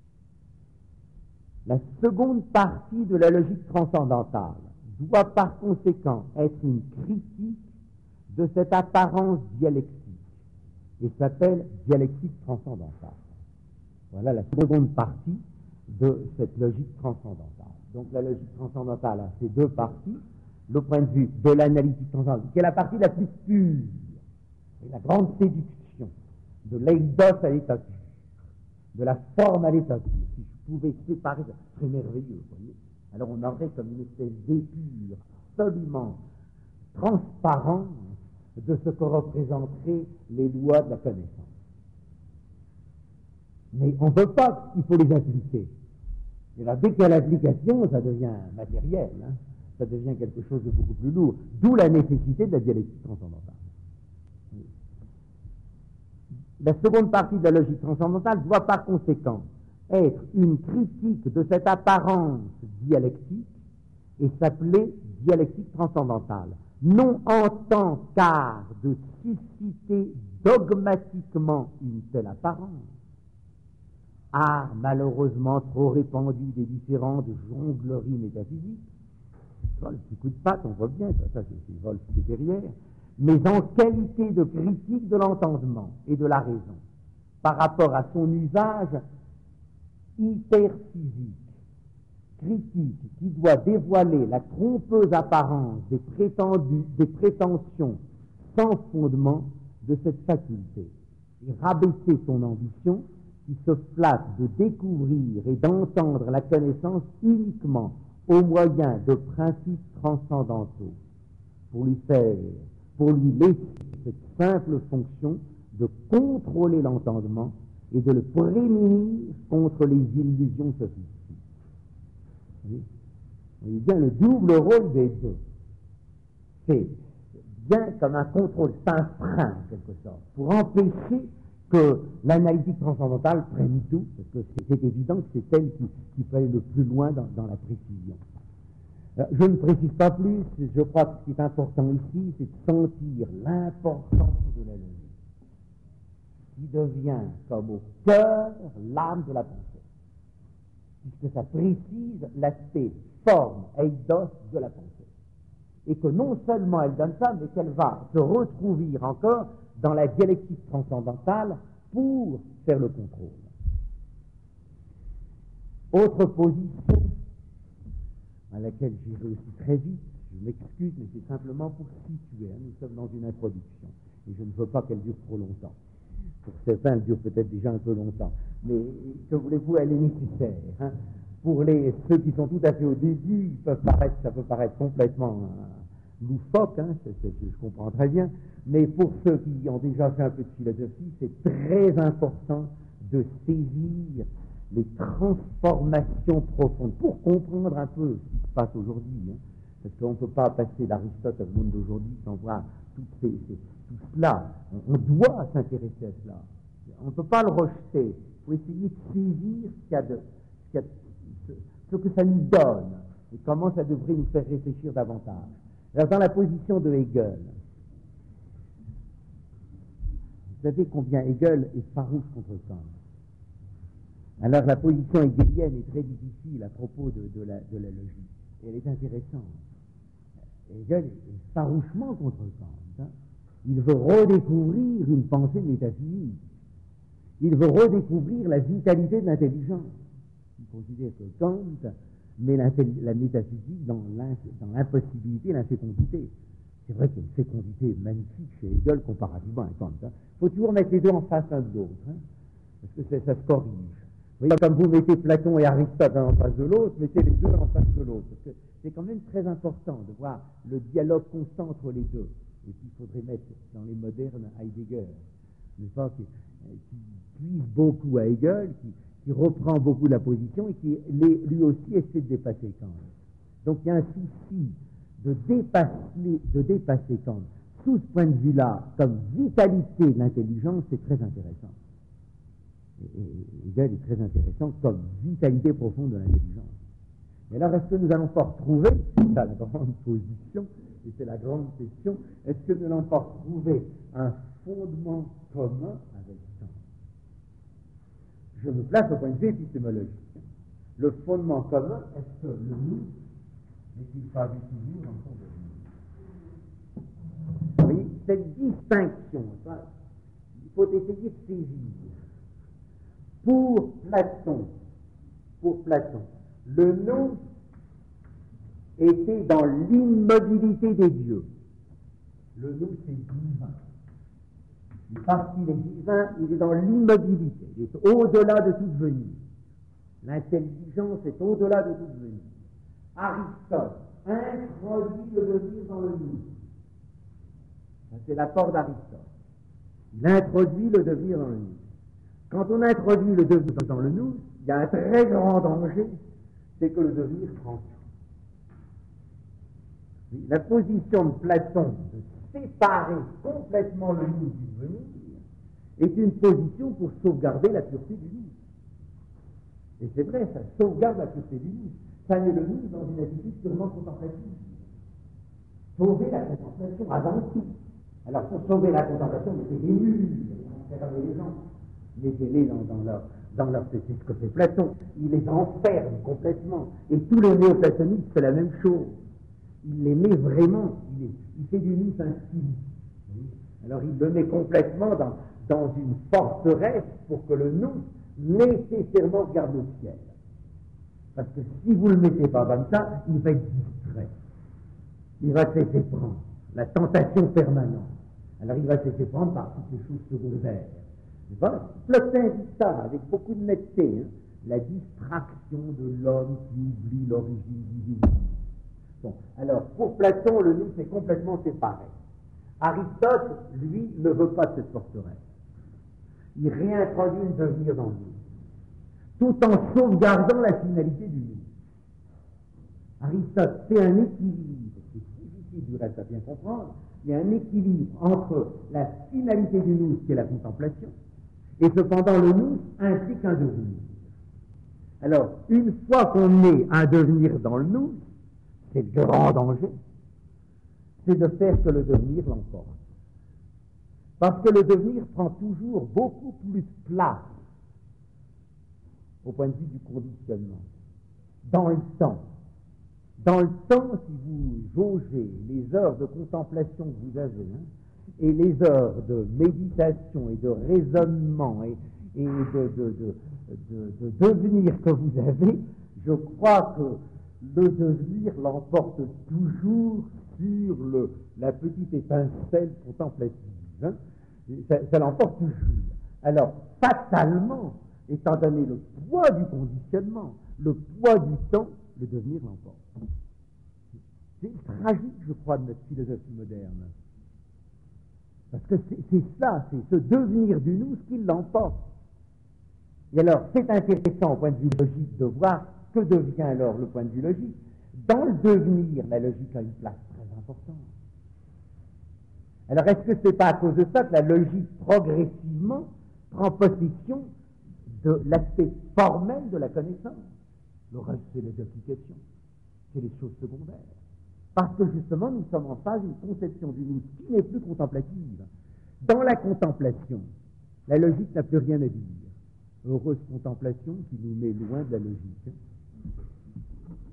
La seconde partie de la logique transcendantale doit par conséquent être une critique de cette apparence dialectique et s'appelle dialectique transcendantale. Voilà la seconde partie de cette logique transcendantale. Donc la logique transcendantale a ces deux parties. Le point de vue de l'analytique transcendantale, qui est la partie la plus pure, et la grande séduction de l'eidos à l'état pur, de la forme à l'état pur. Si je pouvais séparer, ça serait merveilleux, vous voyez. Alors on aurait comme une espèce d'épure absolument transparente de ce que représenteraient les lois de la connaissance. Mais on ne peut pas, il faut les appliquer. Et là, dès qu'il y a l'application, ça devient matériel, hein. Ça devient quelque chose de beaucoup plus lourd. D'où la nécessité de la dialectique transcendantale. La seconde partie de la logique transcendantale doit par conséquent être une critique de cette apparence dialectique et s'appeler dialectique transcendantale. Non en tant qu'art de susciter dogmatiquement une telle apparence, art malheureusement trop répandu des différentes jongleries métaphysiques, le petit coup de patte, on voit bien, ça c'est vol qui est derrière, mais en qualité de critique de l'entendement et de la raison, par rapport à son usage hyperphysique, critique qui doit dévoiler la trompeuse apparence des prétentions sans fondement de cette faculté, et rabaisser son ambition qui se flatte de découvrir et d'entendre la connaissance uniquement au moyen de principes transcendantaux, pour lui laisser cette simple fonction de contrôler l'entendement et de le prémunir contre les illusions sophistiques. Vous voyez bien le double rôle des deux. C'est bien comme un contrôle, c'est un frein en quelque sorte, pour empêcher que l'analytique transcendantale prenne tout, parce que c'est évident que c'est elle qui peut aller le plus loin dans la précision. Je ne précise pas plus, je crois que ce qui est important ici, c'est de sentir l'importance de la logique, qui devient comme au cœur l'âme de la pensée, puisque ça précise l'aspect forme, eidos de la pensée, et que non seulement elle donne ça, mais qu'elle va se retrouver encore dans la dialectique transcendantale pour faire le contrôle. Autre position à laquelle j'irai aussi très vite, je m'excuse, mais c'est simplement pour situer. Nous sommes dans une introduction, et je ne veux pas qu'elle dure trop longtemps. Pour certains, elle dure peut-être déjà un peu longtemps, mais que voulez-vous, elle est nécessaire. Hein. Pour ceux qui sont tout à fait au début, ça peut paraître complètement loufoque, hein, je comprends très bien, mais pour ceux qui ont déjà fait un peu de philosophie, c'est très important de saisir les transformations profondes pour comprendre un peu ce qui se passe aujourd'hui, hein, parce qu'on ne peut pas passer d'Aristote au monde d'aujourd'hui sans voir tout cela. On doit s'intéresser à cela. On ne peut pas le rejeter. Il faut essayer de saisir ce que ça nous donne et comment ça devrait nous faire réfléchir davantage. Alors, dans la position de Hegel, vous savez combien Hegel est farouche contre Kant. Alors, la position hegelienne est très difficile à propos de la logique. Et elle est intéressante. Hegel est farouchement contre Kant. Hein. Il veut redécouvrir une pensée métaphysique. Il veut redécouvrir la vitalité de l'intelligence. Il considère que Kant met la métaphysique dans l'impossibilité, l'infécondité. C'est vrai qu'il y a une fécondité magnifique chez Hegel comparativement à Kant. Il faut toujours mettre les deux en face l'un de l'autre, hein, parce que ça se corrige. Vous voyez, comme vous mettez Platon et Aristote en face de l'autre, mettez les deux en face de l'autre. Parce que c'est quand même très important de voir le dialogue constant entre les deux. Et puis il faudrait mettre dans les modernes Heidegger, n'est-ce pas, qui puise beaucoup à Hegel, qui reprend beaucoup la position et qui lui aussi essaie de dépasser Kant. Donc il y a un souci de dépasser Kant. Sous ce point de vue-là, comme vitalité de l'intelligence, c'est très intéressant. Et Hegel est très intéressant comme vitalité profonde de l'intelligence. Mais alors, est-ce que nous allons pas retrouver, c'est ça la grande position, et c'est la grande question, est-ce que nous allons pas retrouver un fondement commun avec Kant? Je me place au point de vue épistémologique. Le fondement commun, est-ce que le nous n'est-il pas toujours dans son devenir? Vous voyez, cette distinction, ça, il faut essayer de saisir. Pour Platon, le nous était dans l'immobilité des dieux. Le nous, c'est divin. Et parce qu'il est divin, il est dans l'immobilité. Il est au-delà de toute venue. L'intelligence est au-delà de toute venue. Aristote introduit le devenir dans le nous. Ça, c'est l'apport d'Aristote. Il introduit le devenir dans le nous. Quand on introduit le devenir dans le nous, il y a un très grand danger, c'est que le devenir prend tout. La position de Platon de séparer complètement le nous du devenir est une position pour sauvegarder la pureté du nous. Et c'est vrai, ça sauvegarde la pureté du nous. Ça met le nous dans une attitude purement contemplative. Sauver la contemplation avant tout. Alors pour sauver la contemplation, mettez des murs, fermez les gens. Mettez-les dans leur c'est ce que fait Platon. Il les enferme complètement. Et tous les néoplatonistes, c'est la même chose. Il les met vraiment, il fait du nous un style. Alors il le met complètement dans une forteresse pour que le nous nécessairement regarde le ciel. Parce que si vous ne le mettez pas comme ça, il va être distrait. Il va se laisser prendre. La tentation permanente. Alors il va se laisser prendre par toutes les choses secondaires. Voilà. Plotin dit ça avec beaucoup de netteté, hein, la distraction de l'homme qui oublie l'origine divine. Bon, alors pour Platon, le nous c'est complètement séparé. Aristote, lui, ne veut pas de cette forteresse. Il réintroduit le devenir dans le nous, tout en sauvegardant la finalité du nous. Aristote fait un équilibre, c'est difficile du reste à bien comprendre, il y a un équilibre entre la finalité du nous, qui est la contemplation, et cependant le nous implique un devenir. Alors, une fois qu'on met un devenir dans le nous, c'est le grand danger, c'est de faire que le devenir l'emporte. Parce que le devenir prend toujours beaucoup plus de place au point de vue du conditionnement. Dans le temps, si vous jaugez les heures de contemplation que vous avez, et les heures de méditation et de raisonnement et de devenir que vous avez, je crois que le devenir l'emporte toujours sur la petite étincelle contemplative. Ça l'emporte toujours. Alors, fatalement, étant donné le poids du conditionnement, le poids du temps, le devenir l'emporte. C'est tragique, je crois, de notre philosophie moderne. Parce que c'est ça, c'est ce devenir du nous qui l'emporte. Et alors, c'est intéressant au point de vue logique de voir que devient alors le point de vue logique. Dans le devenir, la logique a une place très importante. Alors, est-ce que c'est pas à cause de ça que la logique progressivement prend possession de l'aspect formel de la connaissance? Le reste, c'est les applications, c'est les choses secondaires. Parce que justement, nous sommes en phase d'une conception du nous qui n'est plus contemplative. Dans la contemplation, la logique n'a plus rien à dire. Heureuse contemplation qui nous met loin de la logique.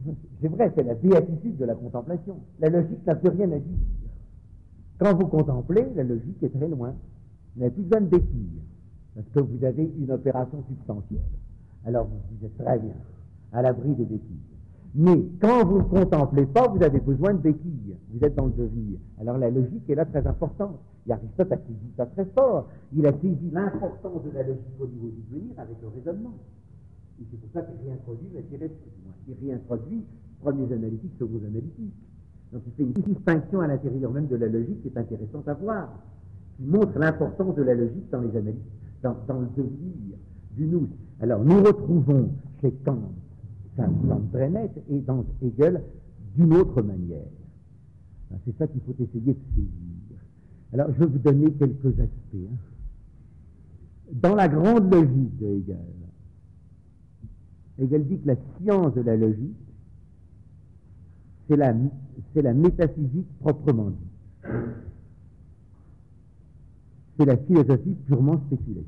C'est vrai, c'est la béatitude de la contemplation. La logique n'a plus rien à dire. Quand vous contemplez, la logique est très loin. Vous n'avez plus besoin de béquilles, parce que vous avez une opération substantielle. Alors vous êtes très bien, à l'abri des béquilles. Mais quand vous ne contemplez pas, vous avez besoin de béquilles. Vous êtes dans le devenir. Alors la logique est là très importante. Et Aristote a saisi ça très fort. Il a saisi l'importance de la logique au niveau du devenir avec le raisonnement. Et c'est pour ça qu'il réintroduit, il réintroduit premiers analytiques, seconds analytiques. Donc il fait une distinction à l'intérieur même de la logique qui est intéressante à voir, qui montre l'importance de la logique dans les analyses, dans le devenir du nous. Alors nous retrouvons chez Kant, ça me semble très net, et dans Hegel d'une autre manière. C'est ça qu'il faut essayer de saisir. Alors je vais vous donner quelques aspects. Dans la grande logique de Hegel, Hegel dit que la science de la logique, c'est la métaphysique proprement dit. C'est la philosophie purement spéculative.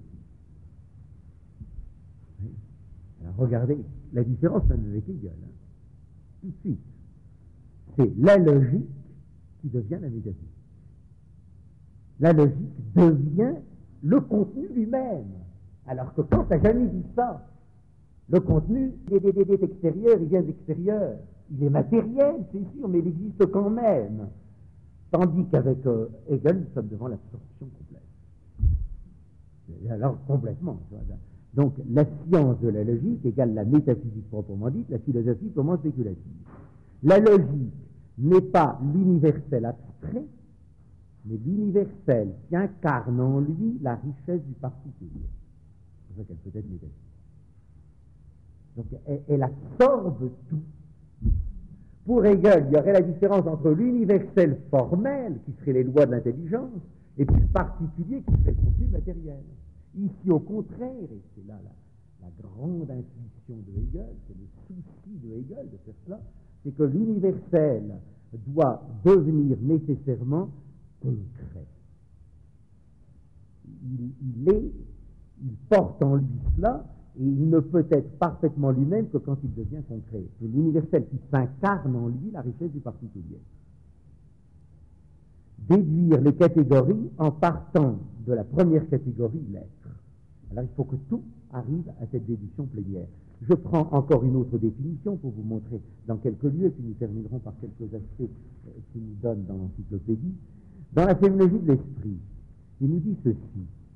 Alors regardez la différence même avec Hegel. Tout de suite. C'est la logique qui devient la métaphysique. La logique devient le contenu lui-même. Alors que Kant n'a jamais dit ça. Le contenu est extérieur, il vient d'extérieur. Il est matériel, c'est sûr, mais il existe quand même. Tandis qu'avec Hegel, nous sommes devant l'absorption complète. Alors, complètement. Donc, la science de la logique égale la métaphysique proprement dite, la philosophie purement spéculative. La logique n'est pas l'universel abstrait, mais l'universel qui incarne en lui la richesse du particulier. C'est pour ça qu'elle peut être métaphysique. Donc, elle absorbe tout. Pour Hegel, il y aurait la différence entre l'universel formel, qui serait les lois de l'intelligence, et puis le particulier, qui serait le contenu matériel. Ici, au contraire, et c'est là la grande intuition de Hegel, c'est le souci de Hegel de faire cela, c'est que l'universel doit devenir nécessairement concret. Il porte en lui cela, et il ne peut être parfaitement lui-même que quand il devient concret. C'est l'universel qui s'incarne en lui la richesse du particulier. Déduire les catégories en partant de la première catégorie, l'être. Alors il faut que tout arrive à cette déduction plénière. Je prends encore une autre définition pour vous montrer dans quelques lieux, et puis nous terminerons par quelques aspects qui nous donnent dans l'encyclopédie. Dans la phénoménologie de l'esprit, il nous dit ceci.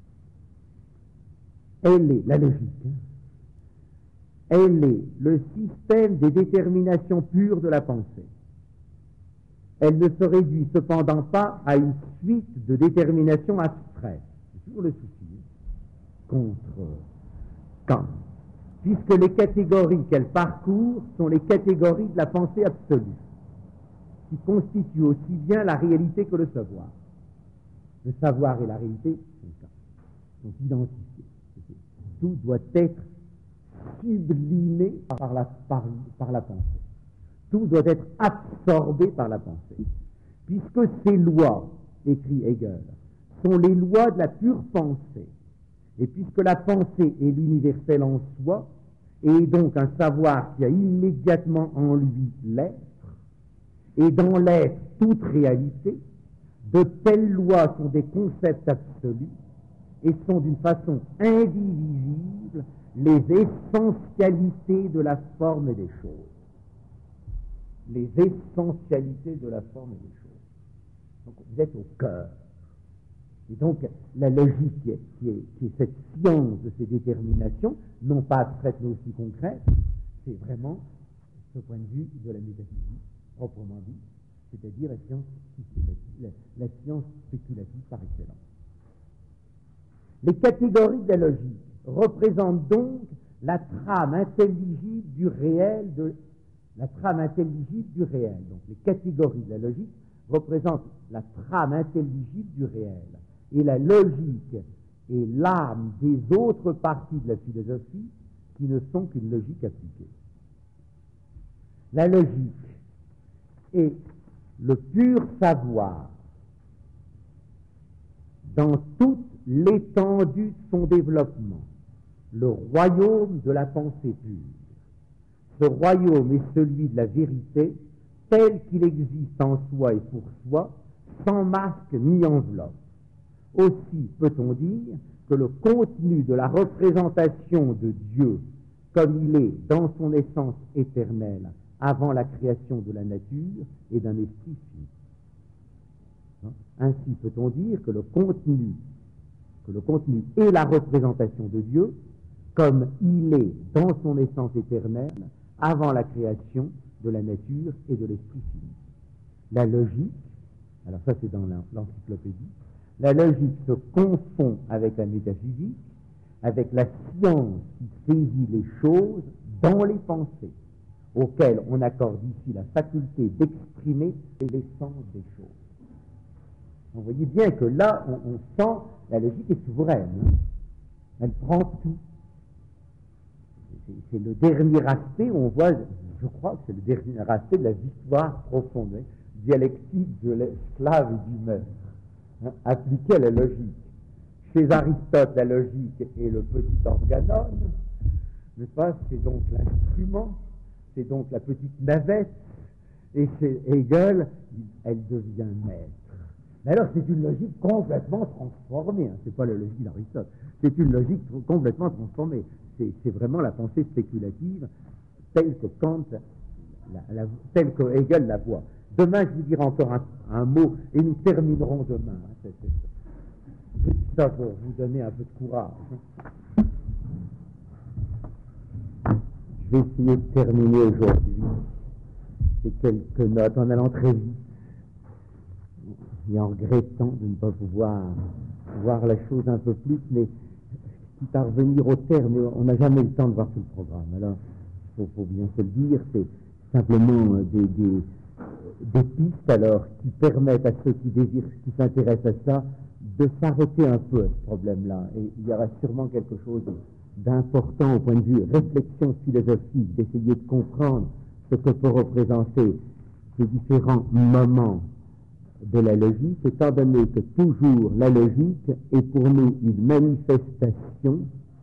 Elle est, la logique, elle est le système des déterminations pures de la pensée. Elle ne se réduit cependant pas à une suite de déterminations abstraites. C'est toujours le souci contre Kant, puisque les catégories qu'elle parcourt sont les catégories de la pensée absolue, qui constituent aussi bien la réalité que le savoir. Le savoir et la réalité sont identifiés. Tout doit être sublimé par la pensée. Tout doit être absorbé par la pensée. Puisque ces lois, écrit Hegel, sont les lois de la pure pensée, et puisque la pensée est l'universel en soi, et donc un savoir qui a immédiatement en lui l'être, et dans l'être toute réalité, de telles lois sont des concepts absolus, et sont d'une façon indivisible les essentialités de la forme et des choses. Les essentialités de la forme et des choses. Donc vous êtes au cœur. Et donc la logique qui est cette science de ces déterminations, non pas abstraite mais aussi concrète, c'est vraiment ce point de vue de la métaphysique proprement dit, c'est-à-dire la science systématique, la science spéculative par excellence. Les catégories de la logique représentent donc la trame intelligible du réel, Donc les catégories de la logique représentent la trame intelligible du réel. Et la logique est l'âme des autres parties de la philosophie qui ne sont qu'une logique appliquée. La logique est le pur savoir dans toute l'étendue de son développement, le royaume de la pensée pure. ce royaume est celui de la vérité, tel qu'il existe en soi et pour soi, sans masque ni enveloppe. Aussi peut-on dire que le contenu de la représentation de Dieu, comme il est dans son essence éternelle, avant la création de la nature, est d'un esprit fini. Ainsi peut-on dire que le contenu est la représentation de Dieu, comme il est dans son essence éternelle, avant la création de la nature et de l'esprit fini. La logique, alors ça c'est dans l'encyclopédie, la logique se confond avec la métaphysique, avec la science qui saisit les choses dans les pensées, auxquelles on accorde ici la faculté d'exprimer l'essence des choses. Vous voyez bien que là, on sent la logique est souveraine. Hein. Elle prend tout. C'est le dernier aspect, on voit, je crois que c'est le dernier aspect de la victoire profonde, hein, dialectique de l'esclave et du maître, hein, appliquée à la logique. Chez Aristote, la logique est le petit organon, n'est-ce pas? C'est donc l'instrument, c'est donc la petite navette, et chez Hegel, elle devient maître. Mais alors, c'est une logique complètement transformée, hein. C'est pas la logique d'Aristote, c'est une logique complètement transformée. C'est vraiment la pensée spéculative telle que Kant, telle que Hegel la voit. Demain, je vous dirai encore un mot, et nous terminerons demain. Hein. Je dis ça pour vous donner un peu de courage. Je vais essayer de terminer aujourd'hui ces quelques notes en allant très vite et en regrettant de ne pas pouvoir voir la chose un peu plus, mais quitte à revenir au terme, on n'a jamais le temps de voir tout le programme. Alors, il faut bien se le dire, c'est simplement des pistes alors qui permettent à ceux qui désirent, qui s'intéressent à ça, de s'arrêter un peu à ce problème-là. Et il y aura sûrement quelque chose d'important au point de vue réflexion philosophique, d'essayer de comprendre ce que peut représenter ces différents moments de la logique, étant donné que toujours la logique est pour nous une manifestation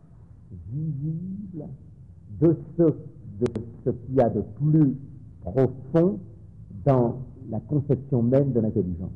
visible de ce qu'il y a de plus profond dans la conception même de l'intelligence.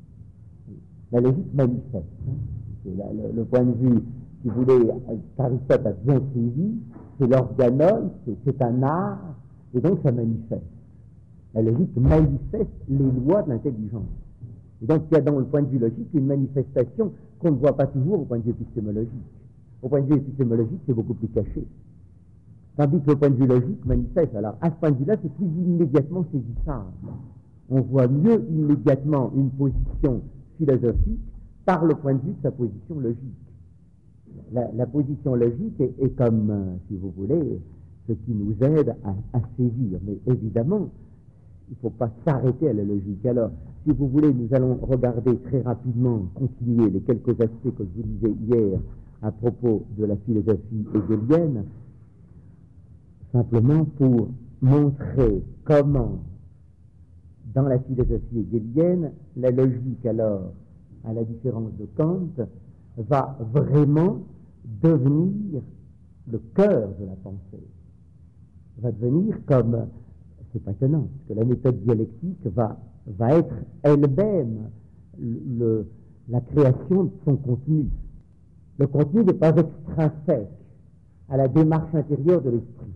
La logique manifeste. C'est le point de vue, si vous voulez, qu'Aristote a bien saisi, c'est l'organon, c'est un art, et donc ça manifeste. La logique manifeste les lois de l'intelligence. Et donc il y a dans le point de vue logique une manifestation qu'on ne voit pas toujours au point de vue épistémologique. Au point de vue épistémologique, c'est beaucoup plus caché. Tandis que le point de vue logique manifeste. Alors, à ce point de vue-là, c'est plus immédiatement saisissable. On voit mieux immédiatement une position philosophique par le point de vue de sa position logique. La position logique est comme, si vous voulez, ce qui nous aide à saisir. Mais évidemment, il ne faut pas s'arrêter à la logique. Alors, si vous voulez, nous allons regarder très rapidement, continuer les quelques aspects que je vous disais hier à propos de la philosophie hegelienne, simplement pour montrer comment, dans la philosophie hegelienne, la logique, alors, à la différence de Kant, va vraiment devenir le cœur de la pensée. Va devenir comme, c'est pas étonnant, parce que la méthode dialectique va être elle-même la création de son contenu. Le contenu n'est pas extrinsèque à la démarche intérieure de l'esprit.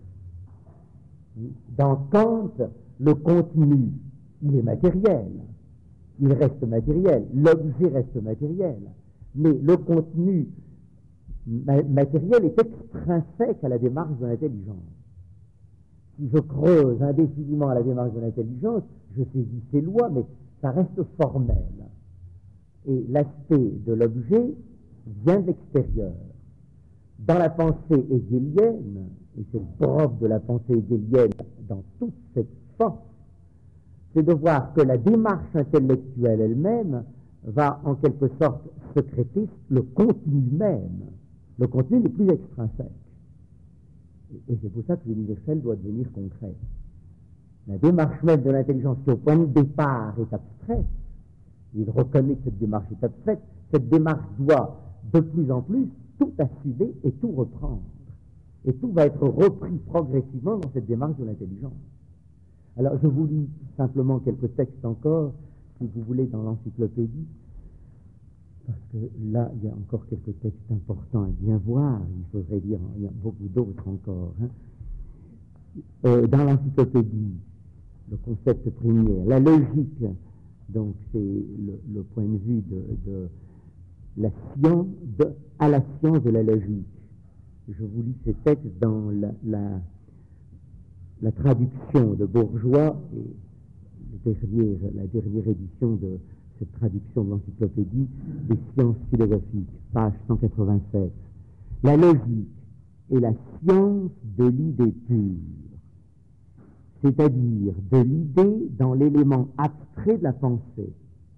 Dans Kant, le contenu, il est matériel. Il reste matériel. L'objet reste matériel. Mais le contenu matériel est extrinsèque à la démarche de l'intelligence. Si je creuse indéfiniment à la démarche de l'intelligence, je saisis ses lois, mais ça reste formel. Et l'aspect de l'objet vient de l'extérieur. Dans la pensée hegelienne, et c'est le propre de la pensée hegelienne dans toute cette force, c'est de voir que la démarche intellectuelle elle-même va en quelque sorte sécréter le contenu même. Le contenu n'est plus extrinsèque. Et c'est pour ça que l'universel doit devenir concret. La démarche même de l'intelligence qui au point de départ est abstraite, il reconnaît que cette démarche est abstraite, cette démarche doit de plus en plus tout assumer et tout reprendre. Et tout va être repris progressivement dans cette démarche de l'intelligence. Alors, je vous lis simplement quelques textes encore, si vous voulez, dans l'encyclopédie, parce que là, il y a encore quelques textes importants à bien voir. Il faudrait dire, il y a beaucoup d'autres encore. Dans l'encyclopédie, le concept premier, la logique, donc c'est le point de vue de la science, à la science de la logique. Je vous lis ces textes dans la traduction de Bourgeois, et la dernière édition de cette traduction de l'encyclopédie des sciences philosophiques, page 187. La logique est la science de l'idée pure, c'est-à-dire de l'idée dans l'élément abstrait de la pensée.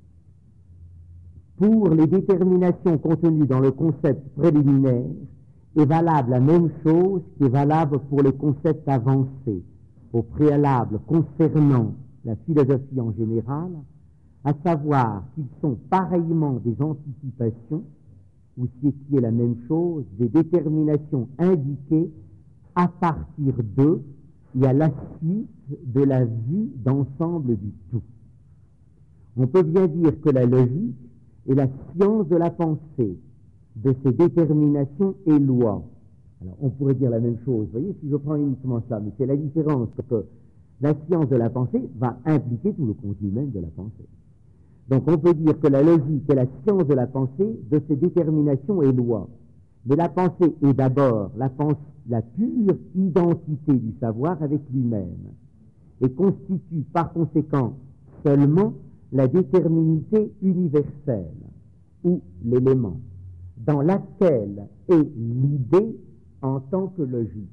Pour les déterminations contenues dans le concept préliminaire, est valable la même chose qui est valable pour les concepts avancés, au préalable concernant la philosophie en général, à savoir qu'ils sont pareillement des anticipations, ou ce qui est la même chose, des déterminations indiquées à partir d'eux et à la suite de la vue d'ensemble du tout. On peut bien dire que la logique est la science de la pensée, de ses déterminations et lois. Alors, on pourrait dire la même chose, vous voyez, si je prends uniquement ça, mais c'est la différence que la science de la pensée va impliquer tout le contenu même de la pensée. Donc, on peut dire que la logique est la science de la pensée, de ses déterminations et lois. Mais la pensée est d'abord la pure identité du savoir avec lui-même, et constitue par conséquent seulement la déterminité universelle, ou l'élément, dans laquelle est l'idée en tant que logique.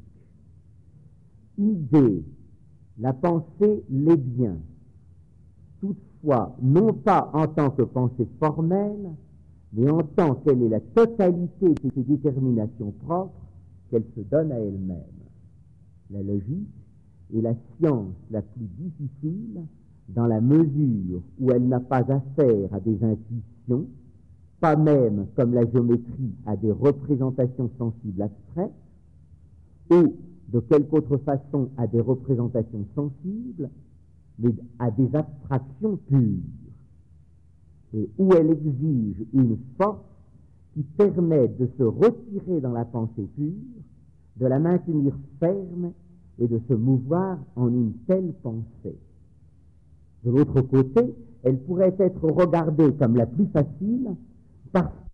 Idée, la pensée l'est bien, toutefois non pas en tant que pensée formelle, mais en tant qu'elle est la totalité de ses déterminations propres qu'elle se donne à elle-même. La logique est la science la plus difficile dans la mesure où elle n'a pas affaire à des intuitions, pas même comme la géométrie à des représentations sensibles abstraites, ou de quelque autre façon à des représentations sensibles, mais à des abstractions pures, et où elle exige une force qui permet de se retirer dans la pensée pure, de la maintenir ferme et de se mouvoir en une telle pensée. De l'autre côté, elle pourrait être regardée comme la plus facile parce